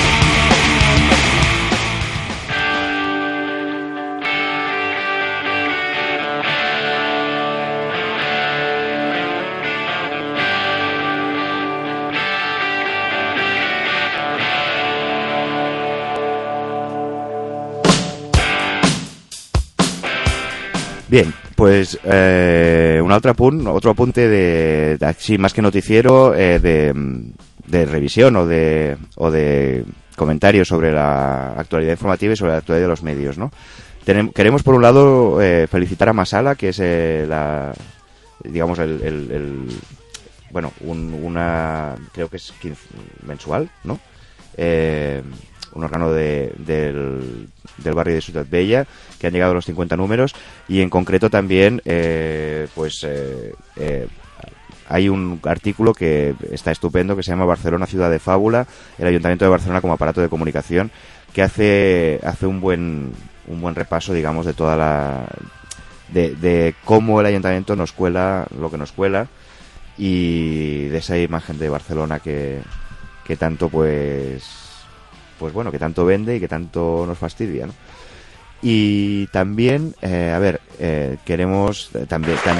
Bien, pues eh, un otro apunt, otro apunte de, de sí, más que noticiero, eh, de, de revisión o de, o de comentarios sobre la actualidad informativa y sobre la actualidad de los medios, ¿no? Tenem, queremos por un lado eh, felicitar a Masala, que es eh, la, digamos el, el, el bueno, un, una, creo que es quince, mensual, ¿no? Eh, un órgano de, del, del barrio de Ciudad Bella, que han llegado a los cincuenta números, y en concreto también eh, pues eh, eh, hay un artículo que está estupendo que se llama Barcelona, ciudad de fábula, el Ayuntamiento de Barcelona como aparato de comunicación, que hace hace un buen un buen repaso, digamos, de toda la de, de cómo el Ayuntamiento nos cuela lo que nos cuela, y de esa imagen de Barcelona que, que tanto pues pues bueno, que tanto vende y que tanto nos fastidia, ¿no? Y también eh, a ver, eh, queremos eh, también tam...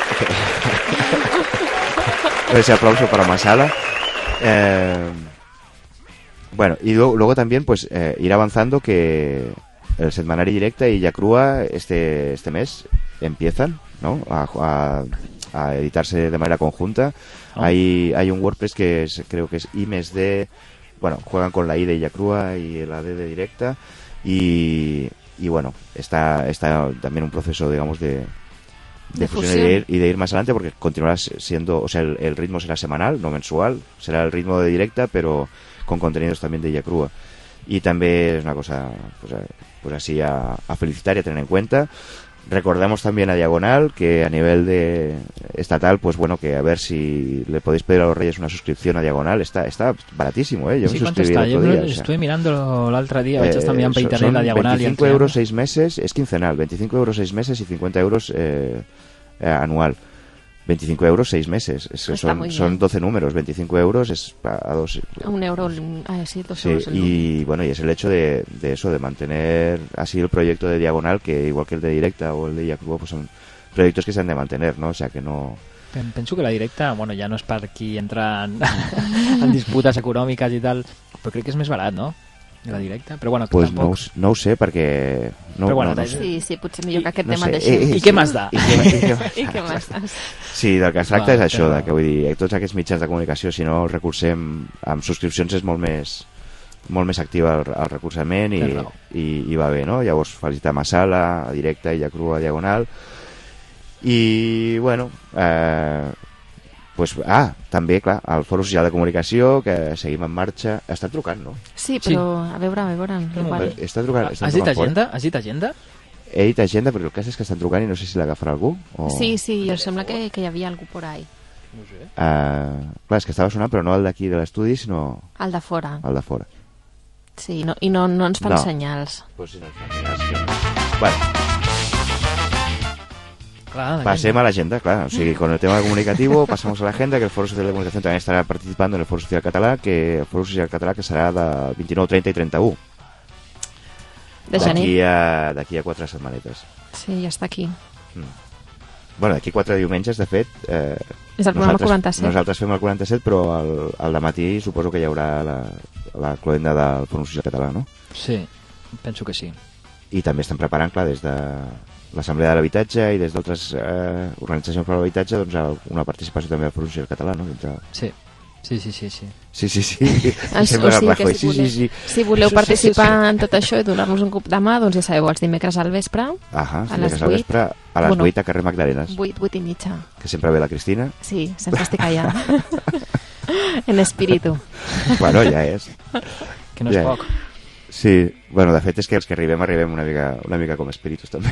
ese aplauso para Masala. eh, bueno, y luego, luego también pues eh, ir avanzando que el Setmanari Directa y Llacrua este este mes empiezan, ¿no? a, a a editarse de manera conjunta. Oh. Hay, hay un WordPress que es, creo que es I M E S D, bueno, juegan con la I de Llacrua y la D de Directa, y, y bueno, está, está también un proceso, digamos, de, de, de fusión, fusión. Y, de ir, y de ir más adelante, porque continuará siendo, o sea, el, el ritmo será semanal, no mensual, será el ritmo de Directa, pero con contenidos también de Llacrua. Y también es una cosa, pues, pues así a, a felicitar y a tener en cuenta. Recordamos también a Diagonal, que a nivel de estatal, pues bueno, que a ver si le podéis pedir a los Reyes una suscripción a Diagonal. Está está baratísimo, ¿eh? Yo sí, me ¿cuánto suscribí está? el otro Yo día. estuve o sea. mirando l'altre dia, eh, vaig estar mirant per internet la Diagonal. veinticinco euros seis meses, es quincenal, veinticinco euros seis meses y cincuenta euros eh, eh, anual. veinticinco euros seis meses, es que son, son doce números, veinticinco euros es a dos... A un euro, ah, sí, dos sí, euros. Y bueno, y es el hecho de, de eso, de mantener así el proyecto de Diagonal, que igual que el de Directa o el de Llacrua, pues son proyectos que se han de mantener, ¿no? O sea, que no... Penso que la Directa, bueno, ja no és per qui entra en, en disputes econòmiques i tal, però crec que és més barat, no? La Directa, però bueno, pues tampoc... no, no ho sé, perquè... No, però bueno, no, no sé. Sí, sí, potser millor que aquest no tema sé. deixem. I, i, I què m'has da? I què, i què, I què m'has da? Sí, del que es tracta Va, és això, però... de que vull dir, tots aquests mitjans de comunicació, si no els recursem amb subscripcions, és molt més molt més activa el, el recursament i, i, i va bé, no? Llavors felicitar Masala, a Directa, i Llacrua, a Diagonal. I, bueno, eh, pues, ah, també, clar, el Fòrum Social de Comunicació, que seguim en marxa. Està trucant, no? Sí, però sí. a veure, a veure... No, no, està trucant, està Has dit agenda? Has dit agenda? He dit agenda, però el cas és que estan trucant i no sé si l'agafarà algú. O... Sí, sí, jo sembla que, que hi havia algú por ahí. No sé. Uh, clar, és que estava sonant, però no el d'aquí de l'estudi, sinó... El de fora. El de fora. Sí, no, i no, no ens fan no. senyals. Pues sí, no ens fan senyals. Que... Bueno. Clar, Pasem a l'agenda, claro. O sigui, con el tema comunicativo pasamos a la agenda, que el Foro Social de Comunicación también estará participando en el Foro Social Català, que el Foro Social Català que serà de vint-i-nou, trenta i trenta-u. De gener. D'aquí a, d'aquí a quatre setmanetes. Sí, ja està aquí. Mm. Bueno, d'aquí quatre diumenges, de fet... Eh, és el programa quaranta-set. Nosaltres fem el quaranta-set, però el, el de matí suposo que hi haurà la, la cloenda del Foro Social Català, no? Sí, penso que sí. I també estan preparant, clar, des de l'Assemblea de l'Habitatge i des d'altres eh, organitzacions per l'habitatge, doncs una participació també al Fòrum Social Català, no? Dintre... Sí. Sí, sí, sí, sí. Sí, sí, sí. Això, o sigui que si, sí, voleu, sí, sí. si voleu participar sí, sí, sí. en tot això i donar-nos un cop de mà, doncs ja sabeu, els dimecres al vespre, Ahà, a les vuit, al vespre, a les bueno, vuit a carrer Magdalenes. vuit, vuit i mitja. Que sempre ve la Cristina. Sí, sempre estic allà. En espíritu. Bueno, ja és. Que no és ja poc. Sí, bueno, de fet és que els que arribem, arribem una mica, una mica com espíritus també.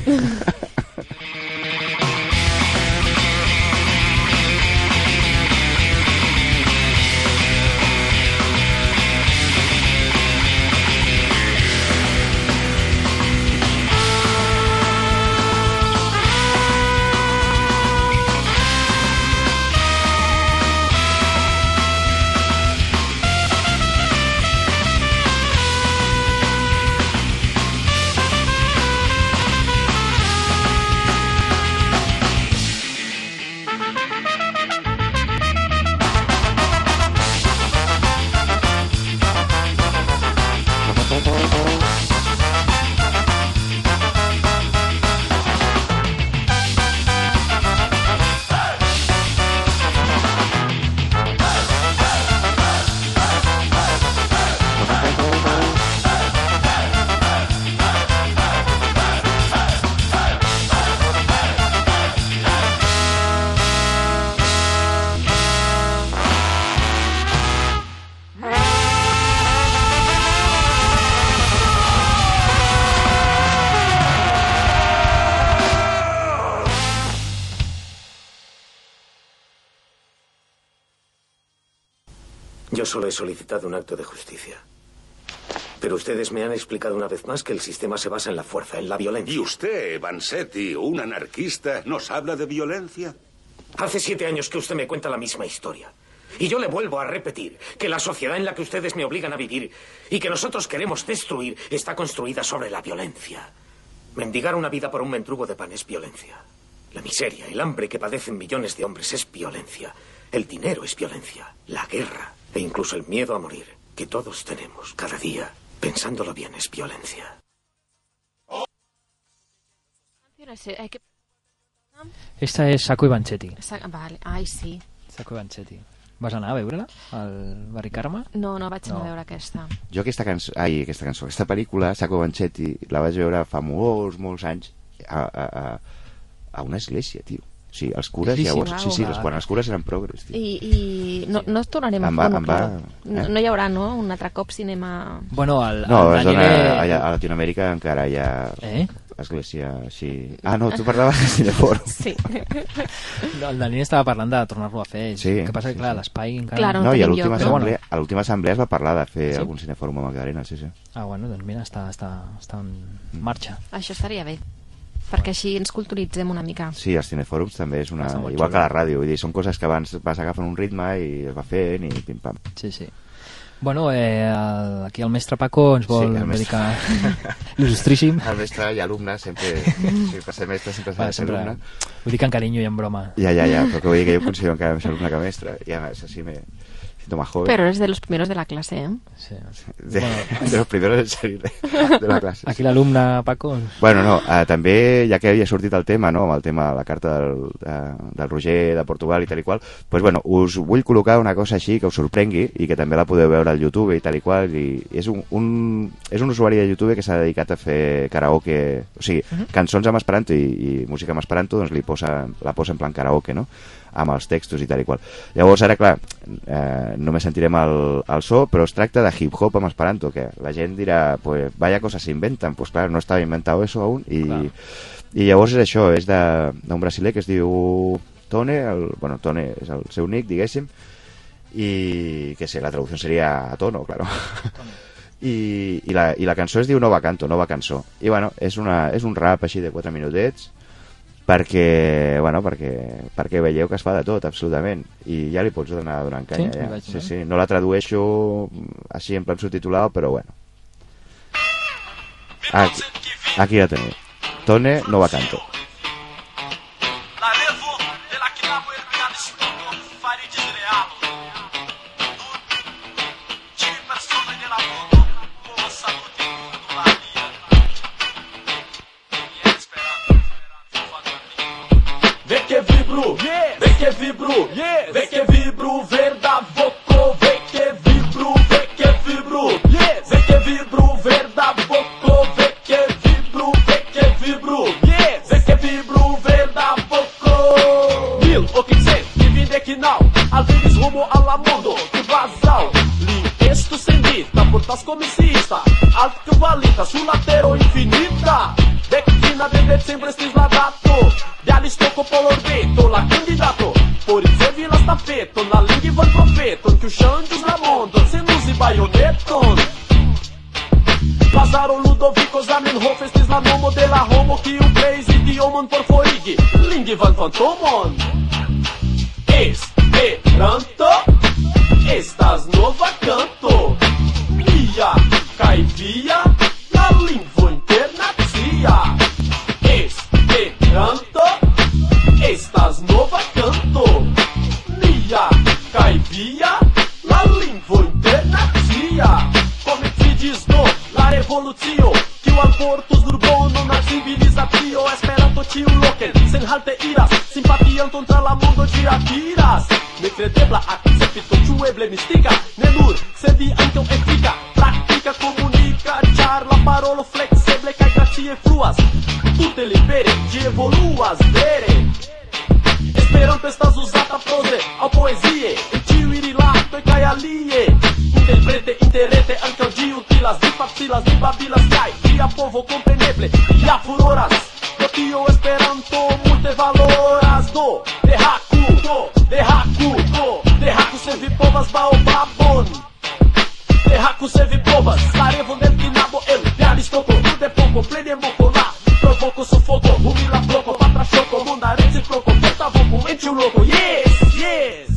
solo he solicitado un acto de justicia. Pero ustedes me han explicado una vez más que el sistema se basa en la fuerza, en la violencia. ¿Y usted, Vanzetti, un anarquista, nos habla de violencia? Hace siete años que usted me cuenta la misma historia. Y yo le vuelvo a repetir que la sociedad en la que ustedes me obligan a vivir y que nosotros queremos destruir está construida sobre la violencia. Mendigar una vida por un mendrugo de pan es violencia. La miseria, el hambre que padecen millones de hombres es violencia. El dinero es violencia. La guerra e incluso el miedo a morir que todos tenemos cada día, pensándolo bien, es violencia. Esta és Sacco i Vanzetti. Vale. Ai, sí. Sacco i Vanzetti. Vas anar a veure-la, al Barri Carme? No, no vaig anar No. a veure aquesta. Jo aquesta cançó, ai, aquesta cançó, aquesta pel·lícula, Sacco Vanzetti, la vaig veure fa molts, molts anys a, a, a, a una església, tio. Sí, els cures Sí, sí, llavors, wow. sí, sí, les, quan els cures eren progres, tio. I, i no, no tornarem a Em va- no, em va- no, eh? no hi haurà, no? Un altre cop cinema... Bueno, el, No, el es dona, Daniele- allà, a Latinoamèrica encara hi ha Eh? església així... Ah, no, tu parlaves de Cineforum. Sí. No, el Daniel estava parlant de tornar-lo a fer. Sí, El que passa sí, que, clar, sí. l'espai encara... Claro, No, i a l'última tenim lloc, no? assemblea, a l'última assemblea es va parlar de fer Sí? algun Cinefòrum a Magdalena, sí, sí. Ah, bueno, doncs mira, està, està, està en Mm. marxa. Això estaria bé, perquè així ens culturitzem una mica. Sí, els cinefòrums també és una... Està molt Igual xulo. que la ràdio, vull dir, són coses que abans vas agafant un ritme i es va fent i pim-pam. Sí, sí. Bueno, eh, el, aquí el mestre Paco ens vol Sí, el mestre. dedicar il·lustríssim. El mestre i alumne, sempre... Sí, per ser mestre sempre s'ha Va, de ser sempre, alumne. ho dic en carinyo i en broma. Ja, ja, ja, però que vull dir que jo considero encara més alumne que mestre. I a més, així me siento más joven. Pero eres de los primeros de la clase, ¿eh? Sí. De, Bueno. de los primeros en salir de, de la classe. Aquí l'alumne Paco... Bueno, no, eh, també, ja que havia sortit el tema, no?, amb el tema de la carta del, de, del Roger de Portugal i tal i qual, pues bueno, us vull col·locar una cosa així que us sorprengui i que també la podeu veure al YouTube i tal i qual, i és un, un, és un usuari de YouTube que s'ha dedicat a fer karaoke, o sigui, Mhm. cançons amb esperanto i, i música amb esperanto, doncs li posa, la posa en plan karaoke, no?, amb els textos i tal i qual. Llavors ara, clar, eh, només sentirem el, el so, però es tracta de hip-hop amb esperanto, que la gent dirà, pues vaya cosas se inventan, pues claro, no estava inventado eso aún, i, i llavors és això, és de- d'un brasiler que es diu Tone, el, bueno, Tone és el seu nick, diguéssim, i que sé, la traducció seria a tono, claro. I, i, la, i la cançó es diu Nova Canto, Nova Cançó, i bueno, és, una, és un rap així de quatre minutets, perquè, bueno, perquè, perquè veieu que es fa de tot, absolutament, i ja li pots donar donant canya. Sí? Ja. Li vaig Sí, donar. sí, no la tradueixo així en plan subtitulado, però bueno. Aquí, aquí la teniu. Tone, Nova Canto. La levo della chiamo il pianistuto fare disrealo. Ci persone della mondo, buona salute in tutto la via. E sperando, Vê que vibro, vê que vibro, vê que vibro, verda voco, vê que vibro, vê que vibro, vê que vibro, verda voco, vê que vibro, vê que vibro, vê que vibro, verda voco. Mil o quinze, que vinde que não, alvides rumo alla mundo, que vazal, li esto sem vita, portas comicista, alto que valita, sulatero infinita, vê que fina de sempre estes ladato, Viali stocco polorbeto, la candidato Por isso vila stafeto, na língua van profeton Que o Xandios na mondo, senus e baioneton Lazaro Ludovico Zamenhof, estes la nomo de la homo Que o plays idiomon por forig Ling van fantomon Esperanto Estas nova canto Mia caivia La língua internazia Esperanto Estas nova canto Mia caivia La língua internazia Come si diz no La revolutio Que o alportos durbono Na civilizatio Esperanto tio loken Sen halte iras Simpatian contra la mundo de apiras Ne credebla accepto Ciueble mistiga Nenur Sedi anche effica Practica comunica Char la parolo flexible Cai grazie fluas Tutte libere De evoluas Vere Esperanto estas usata prose Au poesie E tio irilato E cai alie Interprete interrete Anche o dio utilas Di facilas Di babilas Cai Dia povo compreneble Ia furoras Do tio esperanto Multe valoras Do De haku Do De haku Do De haku se vi povas baobabon se vi provas. Sarevo nel chinabo, el Bialistoko, tudo é pouco, pleno mocolar. Provoco, sufoco, humila floco, patra choco, mundarense proco, porta-voco, ente o louco, yes, yes.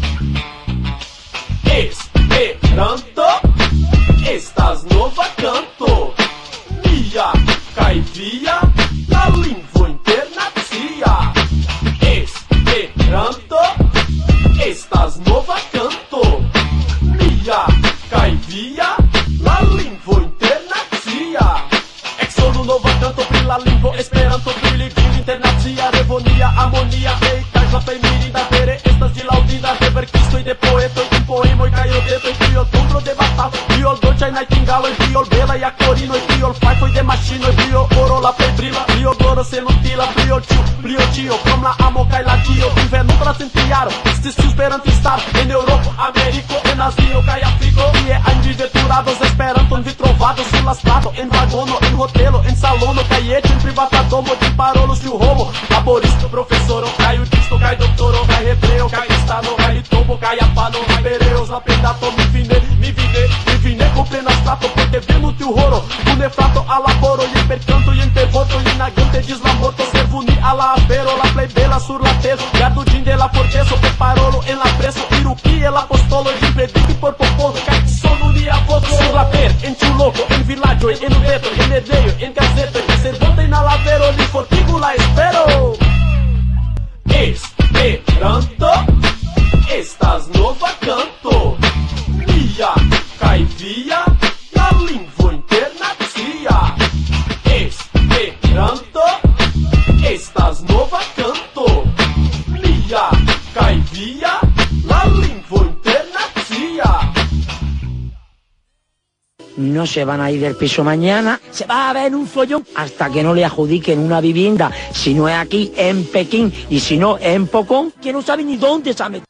Esperanto, estás no vacanto. Mia, caivia, la lingua internazia. Esperanto, estás no vacanto. Mia, caivia, la lingua internazia. Ex sono no vacanto, brilla lingua, esperanto, brilli, vivo internazia, revonia, harmonia, ei, casa, femininda, vere, estas de laudinda, rever, Cristo e de poeta, e poema, e caio dentro, e criol, tumbro de batata, criol, dolce, e nightingale, e criol, bela, e acorino, e criol, pai, foi de machino, e criol, oro, la pebrila, criol, goro, se nutila, criol, tio, criol, tio, com la amo, cai la tio, vive no trasentiaro, se se esperanto estar, en Europa, Américo, en Asio, cai Africo, e é indiveturados, esperanto, vitrovados, sulas prato, en vagono, en hotelo, en salono, caiete, en privatadomo, de parolos, de homo, laborista, professoro, cai o disco, cai doutoro, cai hebreo, cai cristano, cai tobo, cai apano, cai pereus, la pendato, mi vine, mi vine, mi vine, con plena strato, porque vemo teu roro, un nefrato, alaboro, y en percanto, y en tevoto, y en agante, dislamoto, servuni, ala avero, la plebela, sur la teso, gardudin de la forteso, e parolo, en la preso, irupi, el apostolo, y predique por popolo, cai sono, ni avoto, sur la per, en teu loco, en villaggio, en udeto, en edeio, en gazeta, en servota, en alavero, li fortigo, la espero. Esperanto, estás no vacanto. Mia, caivia, la lingua internazia. Esperanto, estás no vacanto. Mia, caivia, la lingua internazia. No se van a ir del piso mañana, se va a ver un follón hasta que no le adjudiquen una vivienda, si no es aquí, en Pekín, y si no, en Pocón, que no sabe ni dónde se ha metido.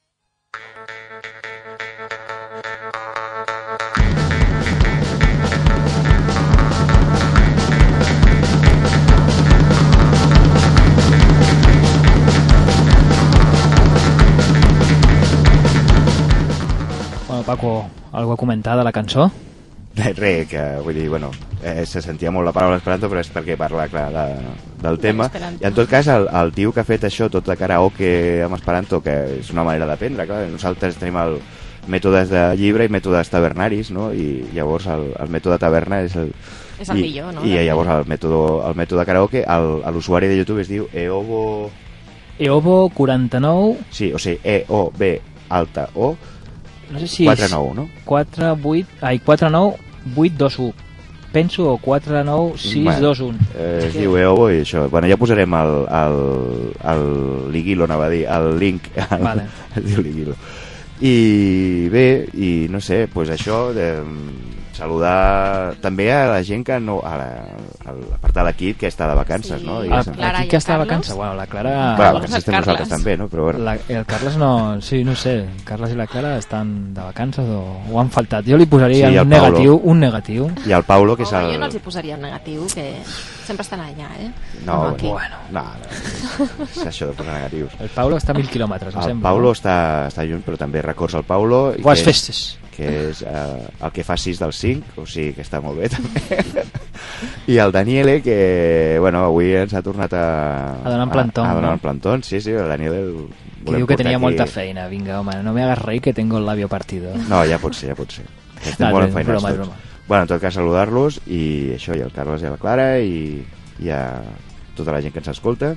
Bueno, Paco, algo a comentar de la cançó? Re, que vull dir, bueno, eh, se sentia molt la paraula esperanto, però és perquè parla, clar, de, del tema. I en tot cas, el, el tio que ha fet això, tot de karaoke amb esperanto, que és una manera d'aprendre, clar, nosaltres tenim el mètodes de llibre i mètodes tavernaris, no? I llavors el, el mètode taverna és el... És el i, millor, no? I llavors el mètode, el mètode karaoke, l'usuari de YouTube es diu Eobo... Eobo quaranta-nou... Sí, o sigui, E O B alta O... No sé si quatre nou, no? quatre vuit... Ai, quatre nou vuit dos u. Penso, o quatre nou sis dos u. Eh, es diu Eobo i això. Bueno, ja posarem el, el, el Ligilo, anava a dir, el link. El, vale. Es diu Ligilo. I bé, i no sé, pues això, de, saludar també a la gent que no... A la, a la part de l'equip que està de vacances, Sí. no? Ah, l'equip que està de vacances? Bueno, la Clara... Bueno, vacances estem nosaltres també, no? Però bueno. La, el Carles no... Sí, no sé. Carles i la Clara estan de vacances o, o han faltat. Jo li posaria Sí, un el Paulo. negatiu, un negatiu. I el Paulo, que és Oh, el... jo no els hi posaria un negatiu, que sempre estan allà, eh? No, Com aquí. bueno, no, no, és això de posar negatius. El Paulo està a mil quilòmetres, em El sembla. Paulo està, està lluny, però també records el Paulo. i Bones que és- festes. Que és eh, el que fa sis del cinc, o sigui que està molt bé també. I el Daniele, que bueno, avui ens ha tornat a... A donar un plantón, A, a donar no? un plantón, sí, sí, el Daniele... el Que volem diu que portar tenia aquí. molta feina. Vinga, home, no me hagas reír que tengo el labio partido. No, ja pot ser, ja pot ser. Que estem No, molt és enfeinats broma, és tots. broma. Bueno, en tot cas, saludar-los i això, i el Carles i la Clara i, i a tota la gent que ens escolta.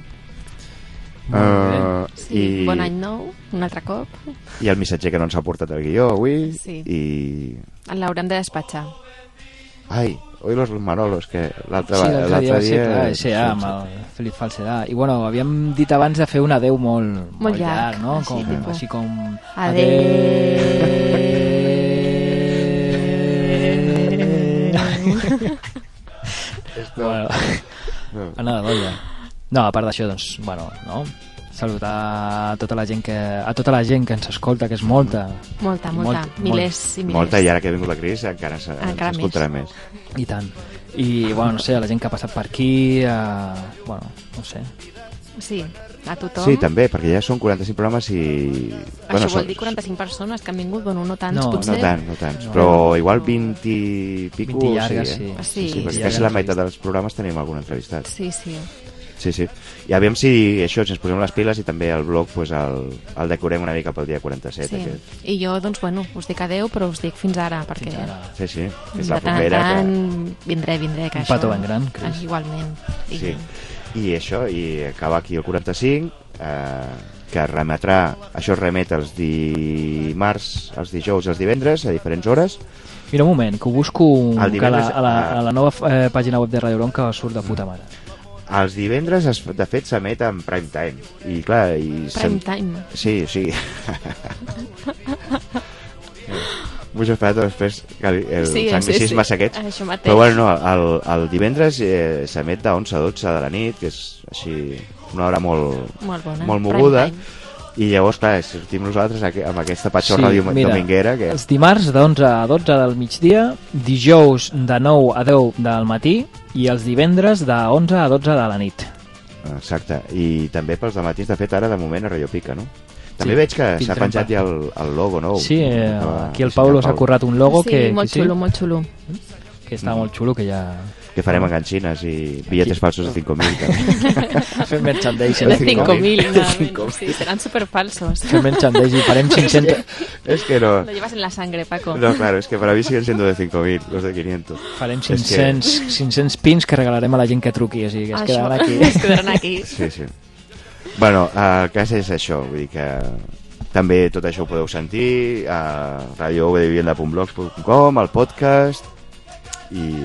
Molt bé. Uh, Sí, i, bon any nou, un altre cop. I el missatger que no ens ha portat el guió avui. Sí. I... L'haurem de despatxar. Ai, oi los Manolos, que l'altre Sí, va- l'altre dia l'altre va ser dia... clar, S A amb el Felip Falsedà. I bueno, havíem dit abans de fer un adeu molt, Molt llarg, no? així, Com, tipus. així com... Esto... Bueno, anada d'olla. No, a part d'això, doncs, bueno, no? Saludar a tota la gent que a tota la gent que ens escolta, que és molta. Molta, molta. Molt, Milers i milers. Molta, i ara que ha vingut la crisi encara se- Encara ens escoltarà més. I tant. I, bueno, no sé, a la gent que ha passat per aquí, a... bueno, no sé. Sí, a tothom. Sí, també, perquè ja són quaranta-cinc programes i... Això bueno, vol són... dir quaranta-cinc persones que han vingut, bueno, no tants, No, potser. No tant, no tants, No. però igual vint i pico... vint llargues, sí, eh? sí. Sí, sí, perquè sí. quasi la meitat dels programes tenim algun entrevistat. Sí, sí. Sí, sí. I aviam si això, si ens posem les piles i també el blog pues, el, el decorem una mica pel dia quaranta-set. Sí. Aquest. I jo, doncs, bueno, us dic adeu, però us dic fins ara, perquè Fins ara. Sí, sí, que és de la tant en propera. tant Que... vindré, vindré, que Un això... petó ben gran, Cris. Ah, igualment. I... Sí. I això, i acaba aquí el quaranta-cinc, eh, que remetrà, això es remet els dimarts, els dijous i els divendres, a diferents hores. Mira, un moment, que ho busco El que a la, divendres- a, la, a la nova eh, pàgina web de Radio Bronca surt de puta mare. Els divendres, es, de fet, s'emet en prime time. I clar... I Prime se'n- time. Sí, sí. Vull esperar després que el, el Sí, anglicisme sí, sí. s'aquests. Això mateix. Però bueno, no, el, el divendres eh, s'emet de onze a dotze de la nit, que és així una hora molt, Molt bona. molt Prime moguda. time. I llavors, clar, sortim nosaltres aqu- amb aquesta patxorra sí, mira, dominguera. Que... els dimarts d'onze a dotze del migdia, dijous de nou a deu del matí i els divendres d'onze a dotze de la nit. Exacte, i també pels dematins, de fet, ara de moment a Radio Pica, no? També Sí, veig que s'ha filtrem penjat per- ja el, el logo nou. Sí, eh, Que va aquí el dissenyar Paulo s'ha currat un logo sí, que, molt que sí, xulo, molt xulo. que està molt xulo, que ja... Que farem enganxines i billetes falsos de cinco mil. Fem merchandising. De cinco mil, De cinco sí, serán súper falsos. Fem merchandising i farem cinc-cents... Es que no... Lo llevas en la sangre, Paco. No, claro, es que para mí siguen siendo de cinco mil, los de quinientos. Farem Es que- cinc-cents, cinc-cents pins que regalarem a la gent que truqui, o sigui, que es Això, quedaran aquí. es quedaran aquí. Sí, sí. Bueno, el cas és això, vull dir que també tot això ho podeu sentir a radio v de vivienda punt blogs punt com, al podcast i...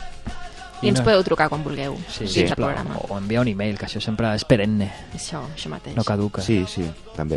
I ens podeu trucar quan vulgueu. Sí, dins sí, del sisplau, programa. o enviar un email, que això sempre és perenne, Això, això mateix. no caduca. Sí, sí, també.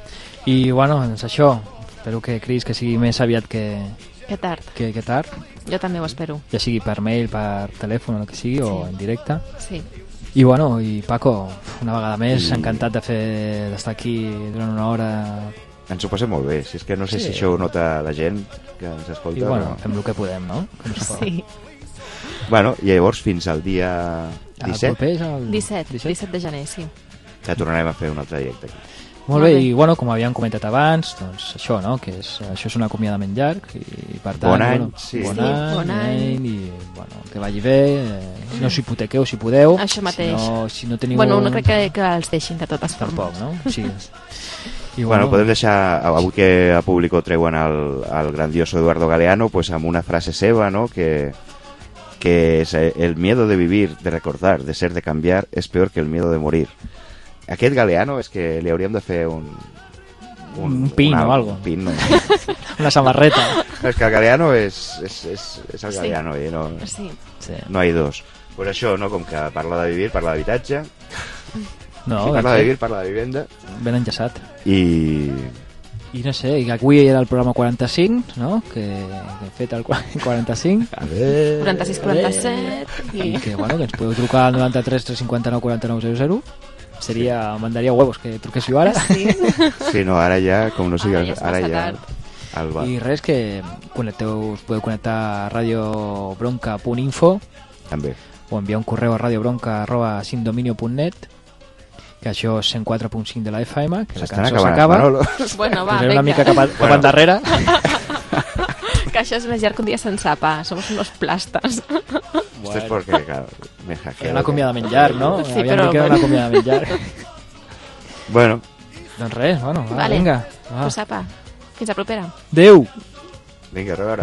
I bueno, doncs això, espero que Cris que sigui més aviat que, Que tard. que, que tard, Jo també ho espero. ja sigui per mail, per telèfon o el que sigui, o Sí. en directe. Sí. I bueno, i Paco, una vegada més, I- encantat de fer d'estar aquí durant una hora. Ens ho passem molt bé, si és que no sé Sí. si això ho nota la gent que ens escolta. I bueno, però... fem el que podem, no? Com es fa. Sí. Bueno, i llavors fins al dia El disset proper és el... disset, disset de gener, sí. que tornarem a fer un altre directe aquí. Molt Molt bé, bé. i bueno, com havíem comentat abans, doncs això, no?, que és, això és un acomiadament llarg i, i per tant, Bon any, bueno, sí. bon, Sí, any, bon any. i bueno, que vagi bé, eh, no s'ho hipotequeu si podeu. Això mateix. Si no, si no teniu... Bueno, no crec que, que els deixin de totes formes. Tampoc, no? O sigui, I bueno, podem deixar, avui que a público treuen el, el grandioso Eduardo Galeano, pues amb una frase seva, ¿no?, que, que es el miedo de vivir, de recordar, de ser, de cambiar, es peor que el miedo de morir. Aquest Galeano és que li hauríem de fer un... Un pin una- o algo. Un pin, no. una samarreta. És que el Galeano és, és, és, és el Sí. Galeano, eh? no, Sí. Sí. no hi ha dos. Pues això, no?, com que parla de vivir, parla d'habitatge, No, si parla ben de fet. vivir, parla de vivenda, Ben enllaçat. i... I no sé, i avui era el programa quaranta-cinc, no?, que, que he fet el qua- quaranta-cinc. A ver... quaranta-sis quaranta-set I i... que, bueno, que ens podeu trucar al noranta-tres tres cinquanta-nou quaranta-nou zero zero. Seria, mandaria huevos que truquéssiu ara. Sí. Sí, no, ara ja, com no sigui, Ara ja és ara massa ja... tard. El va. I res, que connecteu, us podeu connectar a radiobronca punt info També. o enviar un correu a radiobronca arroba sindominio punt net, que això és cent quatre punt cinc de la F M, que la S'estan cançó acabant, s'acaba. Manolo. Bueno, va, Posaré una vinga. mica cap, a, cap Bueno. endarrere. Que això és més llarg que un dia sense pa. Somos unos plastas. Esto es porque, claro, me hackeo. Era un acomiadament llarg, no? Sí, Havíem però dit que era un bueno. acomiadament llarg. Bueno, Doncs res, bueno, va, Vale. vinga. Va. Tu sapa. Fins a propera. Adéu! vinga, a veure.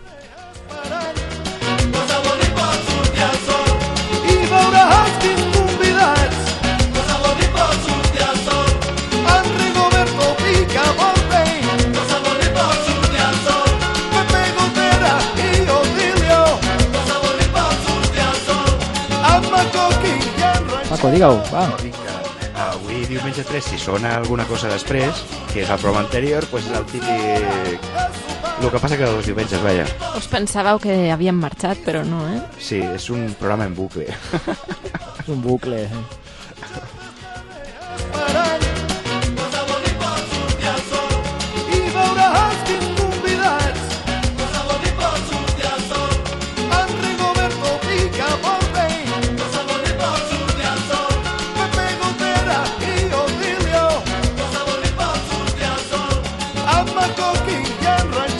I veuràs quins convidats en Rigoberto Picamorte, Pepe Gotera i Otilio, en Macoqui i en Ranxer. Paco, digue-ho, va. Vinga, avui diumenge tres, si sona alguna cosa després, que és el programa anterior, pues és el típic... El que passa que els diumenges, vaja. Us pensàveu que havíem marxat, però no, eh? Sí, és un programa en bucle. És un bucle. I veuràs quins convidats en Rigoberto Picamorte, Pepe Gotera i Mamma con chi tierra